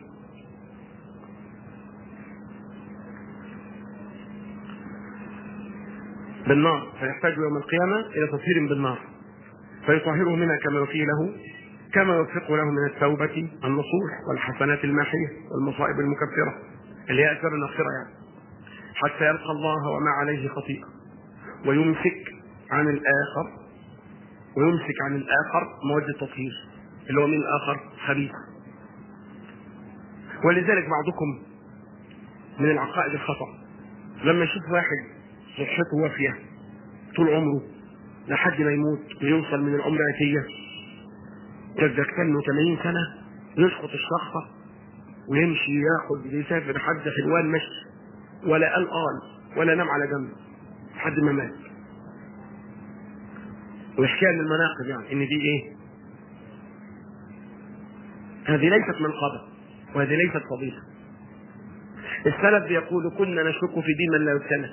بالنار، فيحتاج يوم القيامه الى تطهير بالنار، فيطهره منها كما يوفيه له، كما يوفق له من التوبه النصوح والحسنات الماحيه والمصائب المكفره اللي هي اسباب المغفره يعني، حتى يلقى الله وما عليه خطيئه، ويمسك عن الاخر ويمسك عن الاخر مواد التطهير اللي هو من الاخر خبيث. ولذلك بعضكم من العقائد الخطأ لما يشوف واحد صحته وافيه طول عمره لحد ما يموت ويوصل من العمر عتيه تذكرنه ثمانين سنه يسقط الشخصه ويمشي ياخد يسافر لحد حلوان مشي ولا قال قال ولا نام على جنب لحد ما مات، ويحكي لنا المناقب يعني ان دي ايه؟ هذه ليست منقبه وهذه ليست فضيله. السلف بيقول كنا نشك في دين من لا يبتلى.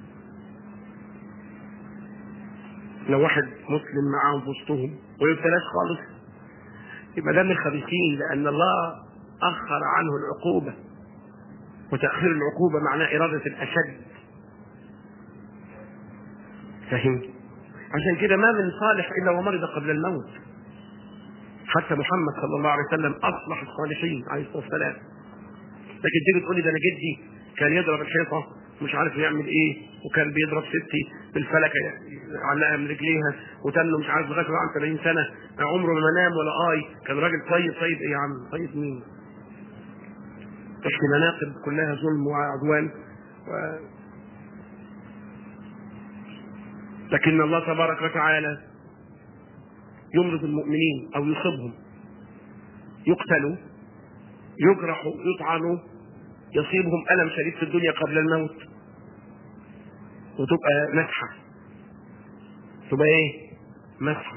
لو واحد مسلم معاهم في وسطهم ويبتلاش خالص يبقى ده من الخبيثين، لان الله اخر عنه العقوبه، وتاخير العقوبه معناه اراده الاشد. فهم؟ عشان كده ما من صالح الا ومرض قبل الموت، حتى محمد صلى الله عليه وسلم اصلح الصالحين عليه الصلاه والسلام. لكن تيجي تقول لي ده انا جدي كان يضرب الحيطه مش عارف يعمل ايه، وكان بيضرب ستي بالفلكه علقها من رجليها وتنه مش عارف لغايه بعد ثلاثين سنه عمره ما نام ولا اي، كان راجل طيب. طيب ايه يا عم؟ طيب مين؟ تحكي مناقب كلها ظلم وعدوان و... لكن الله تبارك وتعالى يمرض المؤمنين او يصيبهم، يقتلوا يجرحوا يطعنوا يصيبهم ألم شديد في الدنيا قبل الموت، وتبقى مسحة، تبقى ايه؟ مسحة.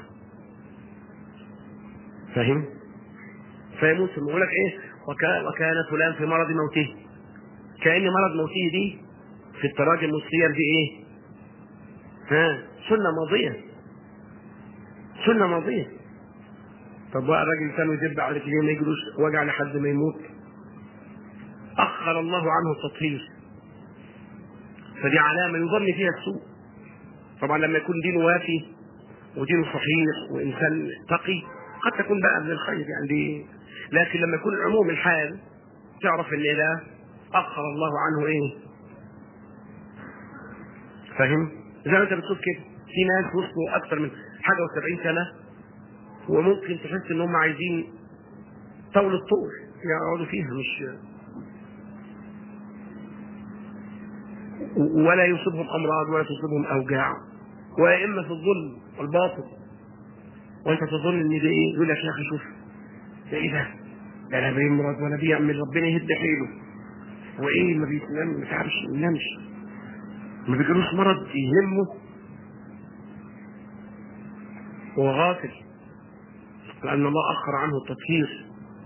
فاهم؟ فيموت يقول لك ايه؟ وكان, وكان فلان في مرض موته، كأن مرض موته دي في التراجم والسير دي ايه؟ ها سنة ماضية، سنة ماضية. طب بقى الراجل كانوا يدب على رجليه ما يجروش وجع لحد ما يموت، أخر الله عنه التطهير، فدي علامة يظن فيها السوء. طبعا لما يكون دينه وافي ودينه صحيح وإنسان تقي قد تكون بقى من الخير يعني دي، لكن لما يكون عموم الحال تعرف ان ده أخر الله عنه ايه؟ فاهم؟ زي ما انت بتشوف كده في ناس وصلوا أكثر من حاجة وسبعين سنة وممكن تحس ان هم عايزين طول الطول يقعدوا فيها، مش ولا يصيبهم امراض ولا تصيبهم اوجاع، واما في الظلم والباطل، وانت تظن ان ده ايه؟ يقول لك يا اخي شوف ده ايه ده؟ ده لا بيمرض ولا بيعمل، ربنا يهد حيله، وايه ما بيتنام ما تعرفش ما ينامش، ما بيجيلوش مرض يهمه وهو غافل، لأن الله أخر عنه التطهير.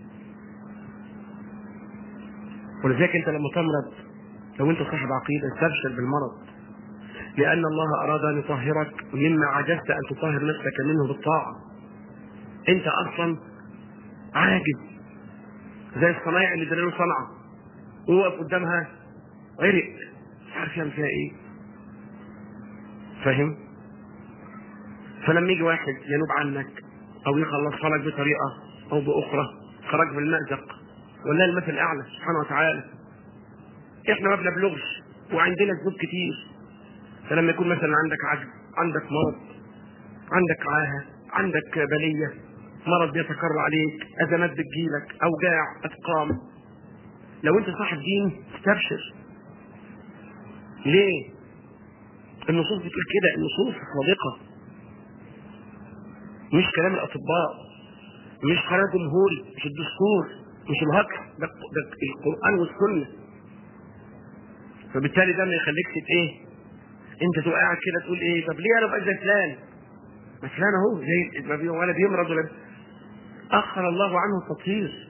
ولذلك أنت لما تمرض، لو أنت صاحب عقيدة، استبشر بالمرض، لأن الله أراد أن يطهرك مما عجزت أن تطهر نفسك منه بالطاعة. أنت أصلا عاجز، زي الصنايع اللي دليله صنعة ووقف قدامها غرق، مش عارف يعمل فيها إيه. فاهم؟ فلما يجي واحد ينوب عنك أو يخلصها لك بطريقة أو بأخرى، خرج من المأزق، ولا المثل الأعلى سبحانه وتعالى. إحنا ما بنبلغش وعندنا ذنوب كتير. فلما يكون مثلا عندك عجز، عندك مرض، عندك عاهة، عندك بلية، مرض بيتكرر عليك، أزمات بتجيلك، أوجاع، أسقام، لو أنت صاحب دين استبشر. ليه؟ النصوص بتقول كده، النصوص صادقة، مش كلام الأطباء، مش قرار جمهوري، مش الدستور، مش الهكر، ده, ده القرآن والسنة. فبالتالي ده ما يخليكش ايه؟ انت تبقى قاعد كده تقول ايه؟ طب ليه انا بقى زي فلان؟ ما فلان اهو زي ولا بيمرض ولا اخر الله عنه التطهير.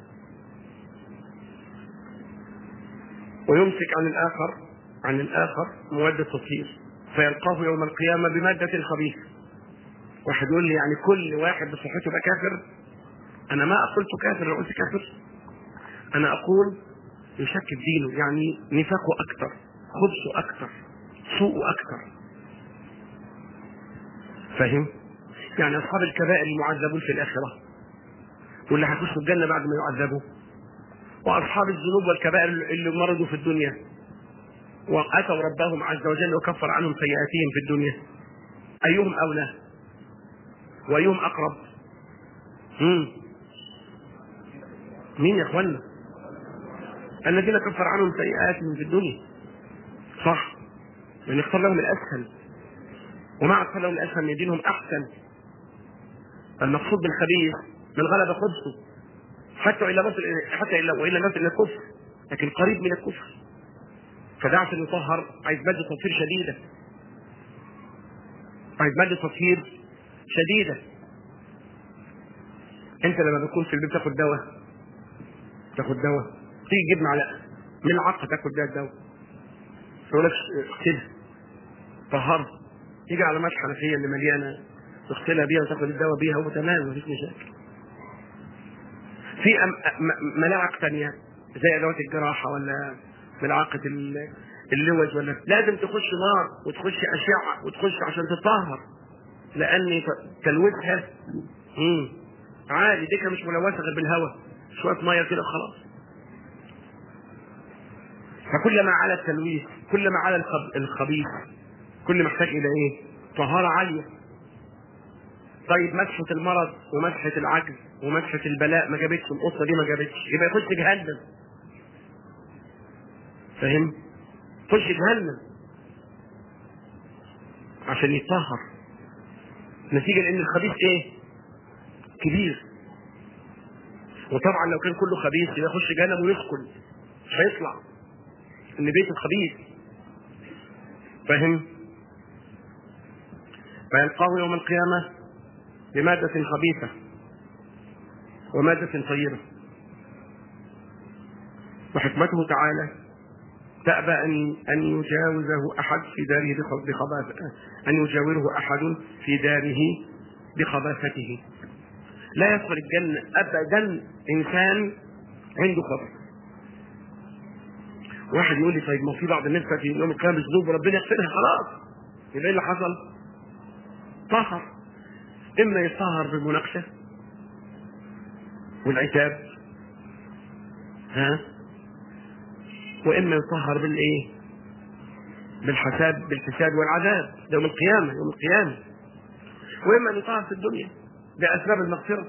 ويمسك عن الاخر عن الاخر مواد التطهير فيلقاه يوم القيامه بماده خبيثه. واحد يقول لي يعني كل واحد بصحته يبقى كافر؟ انا ما قلت كافر، انا قلت كافر. انا اقول يشك في دينه، يعني نفاقه اكثر، خبثه اكثر، سوءه اكثر. فاهم؟ يعني اصحاب الكبائر المعذبون في الاخره واللي هيخشوا الجنه بعد ما يعذبوا، واصحاب الذنوب والكبائر اللي مرضوا في الدنيا واتوا ربهم عز وجل وكفر عنهم سيئاتهم في الدنيا، ايهم اولى وايهم اقرب؟ امم مين يا اخوانا؟ الذين كفر عنهم سيئاتهم في الدنيا، صح؟ لان اختار لهم الاسهل، ومع اختار لهم الاسهل ان دينهم احسن. المقصود بالخبيث من غلب خبثه حتى الى مثل حتى الى والى مثل الكفر، لكن قريب من الكفر. فده عشان يطهر عايز ماده تطهير شديده، عايز ماده تطهير شديده. انت لما بتكون في البيت تاخد دواء تاخد دواء تيجي تجيب معلقه من العقه تاكل بيها الدواء، يقول لك اغسلها طهرها، تيجي على ماء حنفيه اللي مليانه تغسلها بيها وتاخد الدواء بيها وتمام مفيش مشاكل. في ملاعق ثانيه زي ادوات الجراحه ولا ملعقه اللوز، ولا لازم تخش نار وتخش اشعه وتخش عشان تطهر، لان تلوثها امم عادي، دي مش ملوثه غير بالهواء، شويه ميه كده وخلاص. فكلما على التلويث كلما على الخبيث كل محتاج الى ايه؟ طهاره عاليه. طيب مسحه المرض ومسحه العجز ومسحه البلاء ما جابتش، القصه دي ما جابتش، يبقى يخش جهنم. فاهم؟ يخش جهنم عشان يتطهر، نتيجه لان الخبيث ايه؟ كبير. وطبعا لو كان كله خبيث يبقى يخش جهنم ويسكن، مش هيطلع، ان بيت الخبيث. فاهم؟ فيلقاه يوم القيامه بماده خبيثه وماده طيبه. وحكمته تعالى تأبى أن أن يجاوزه أحد في داره بخباثته، أن يجاوره أحد في داره بخباثته. لا يدخل الجنة أبدا إنسان عنده خبث. واحد يقول لي طيب ما في بعض الناس في يوم القيامة بذنوب وربنا يغفرها، خلاص يبقى ايه اللي حصل؟ طهر. إما يطهر بالمناقشة والعتاب، ها، وإما يطهر بالإيه؟ بالحساب بالحساب والعذاب يوم القيامة يوم القيامة وإما يطهر في الدنيا بأسباب المغفرة.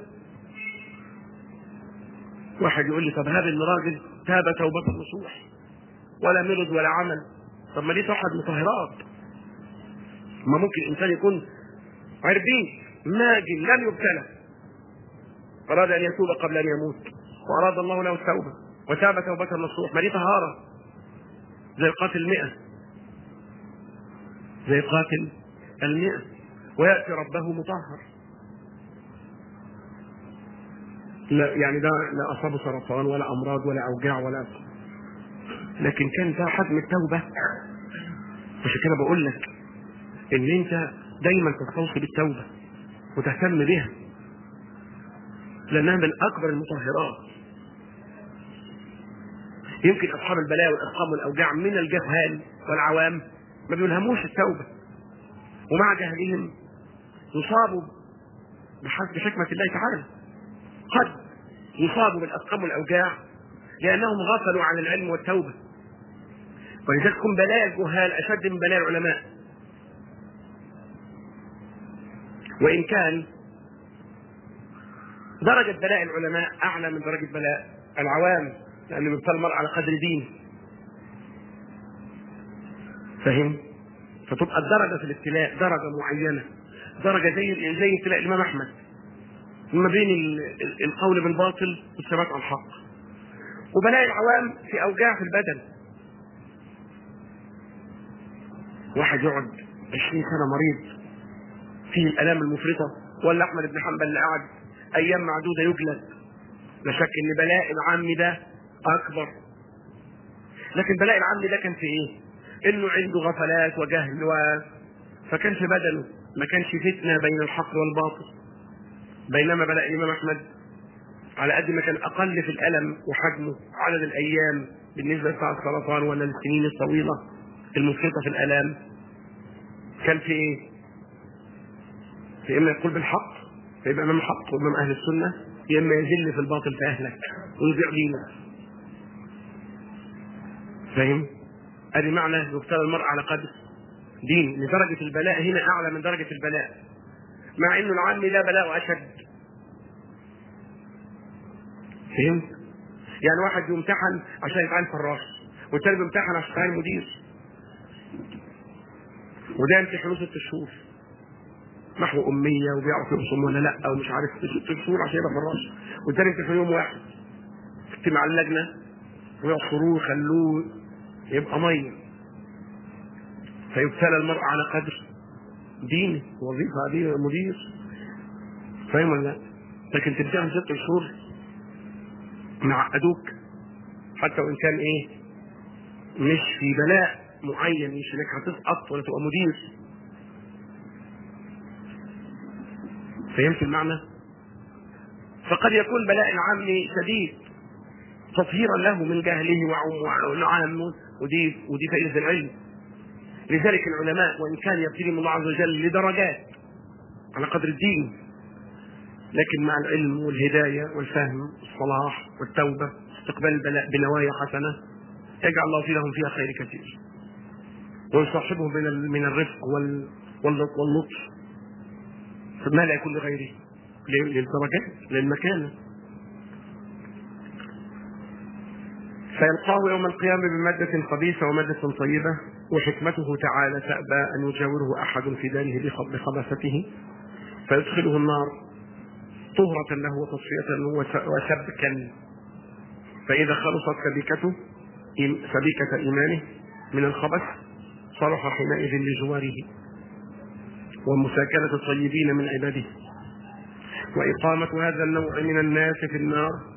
واحد يقول لي طب هذا الراجل تاب توبة نصوح ولا مرض ولا عمل، طب ما ليه توحد مطهرات؟ ما ممكن إنسان يكون عربي ماجن لم يبتلى، أراد أن يتوب قبل أن يموت وأراد الله له التوبة وتاب توبة نصوح، ما ليه طهارة، زي قاتل المئة زي قاتل المئة ويأتي ربه مطهر. لا يعني ده لا أصابه سرطان ولا أمراض ولا أوجاع ولا، لكن كان ده حجم التوبة. عشان كده بقول لك إن أنت دايما تستوصي بالتوبة وتهتم بها، لأنها من أكبر المطهرات. يمكن أصحاب البلاء والأسقام والأوجاع من الجهال والعوام ما بيلهموش التوبة، ومع جهلهم يصابوا بحسب حكمة الله تعالى، قد يصابوا بالأسقام والأوجاع لأنهم غفلوا عن العلم والتوبة. ولذلك يكون بلاء الجهال أشد من بلاء العلماء، وإن كان درجة بلاء العلماء أعلى من درجة بلاء العوام، لأنه يبتلى المرء على قدر دين. فهم؟ فتبقى الدرجة في الابتلاء درجة معينة، درجة زي زي ابتلاء الإمام أحمد ما بين القول بالباطل والثبات على الحق. وبلاء العوام في أوجاع في البدن، واحد يقعد عشرين سنة مريض فيه الآلام المفرطة، ولا أحمد بن حنبل اللي قعد أيام معدودة يجلد. لا شك إن بلاء العام ده أكبر، لكن بلاء العام ده كان في إيه؟ إنه عنده غفلات وجهل و... فكان في بدنه ما كانش فتنة بين الحق والباطل. بينما بلاء الإمام أحمد على قد ما كان أقل في الألم وحجمه عدد الأيام بالنسبة لساعة السرطان ولا السنين الطويلة المفرطة في الآلام، كان في إيه؟ في إما يقول بالحق فيبقى إمام الحق وإمام أهل السنة، يا إما يذل في الباطل فأهلك ويضيع دينك. فاهم؟ أدي معنى يبتلى المرء على قدر دين. لدرجة البلاء هنا أعلى من درجة البلاء، مع إنه العام ده بلاء أشد. فهمت؟ يعني واحد يمتحن عشان يتعين فراش، والتاني بيمتحن عشان يتعين مدير، وده يمتحنه ست شهور محو أمية وبيعرف يرسم ولا لا أو مش عارف ست شهور عشان يبقى فراش، والتاني يمتحن يوم واحد اجتماع اللجنة ويعصروه يخلوه يبقى مية. فيبتلى المرء على قدر دينه، وظيفة دي مدير. فاهم ولا لا؟ لكن تمتحن ست شهور معقدوك، حتى وإن كان إيه مش في بلاء معين، مش انك هتسقط ولا تبقى مدير. فهمت المعنى؟ فقد يكون بلاء العام شديد تطهيرا له من جهله وعام، ودي ودي فائدة العلم. لذلك العلماء وإن كان يبتليهم الله عز وجل لدرجات على قدر الدين، لكن مع العلم والهداية والفهم والصلاح والتوبة استقبال البلاء بنوايا حسنة يجعل الله في لهم فيها خير كثير، ويصاحبهم من الرفق واللطف ما لا يكون لغيره، للدرجات للمكانة. فيلقاه يوم القيامة بمادة خبيثة ومادة طيبة، وحكمته تعالى تأبى أن يجاوره أحد في داره بخبثته، فيدخله النار طهرة له وتصفية وسبكا. فإذا خلصت سبيكته سبيكة إيمانه من الخبث صلح حينئذ لجواره ومساكنة الطيبين من عباده. وإقامة هذا النوع من الناس في النار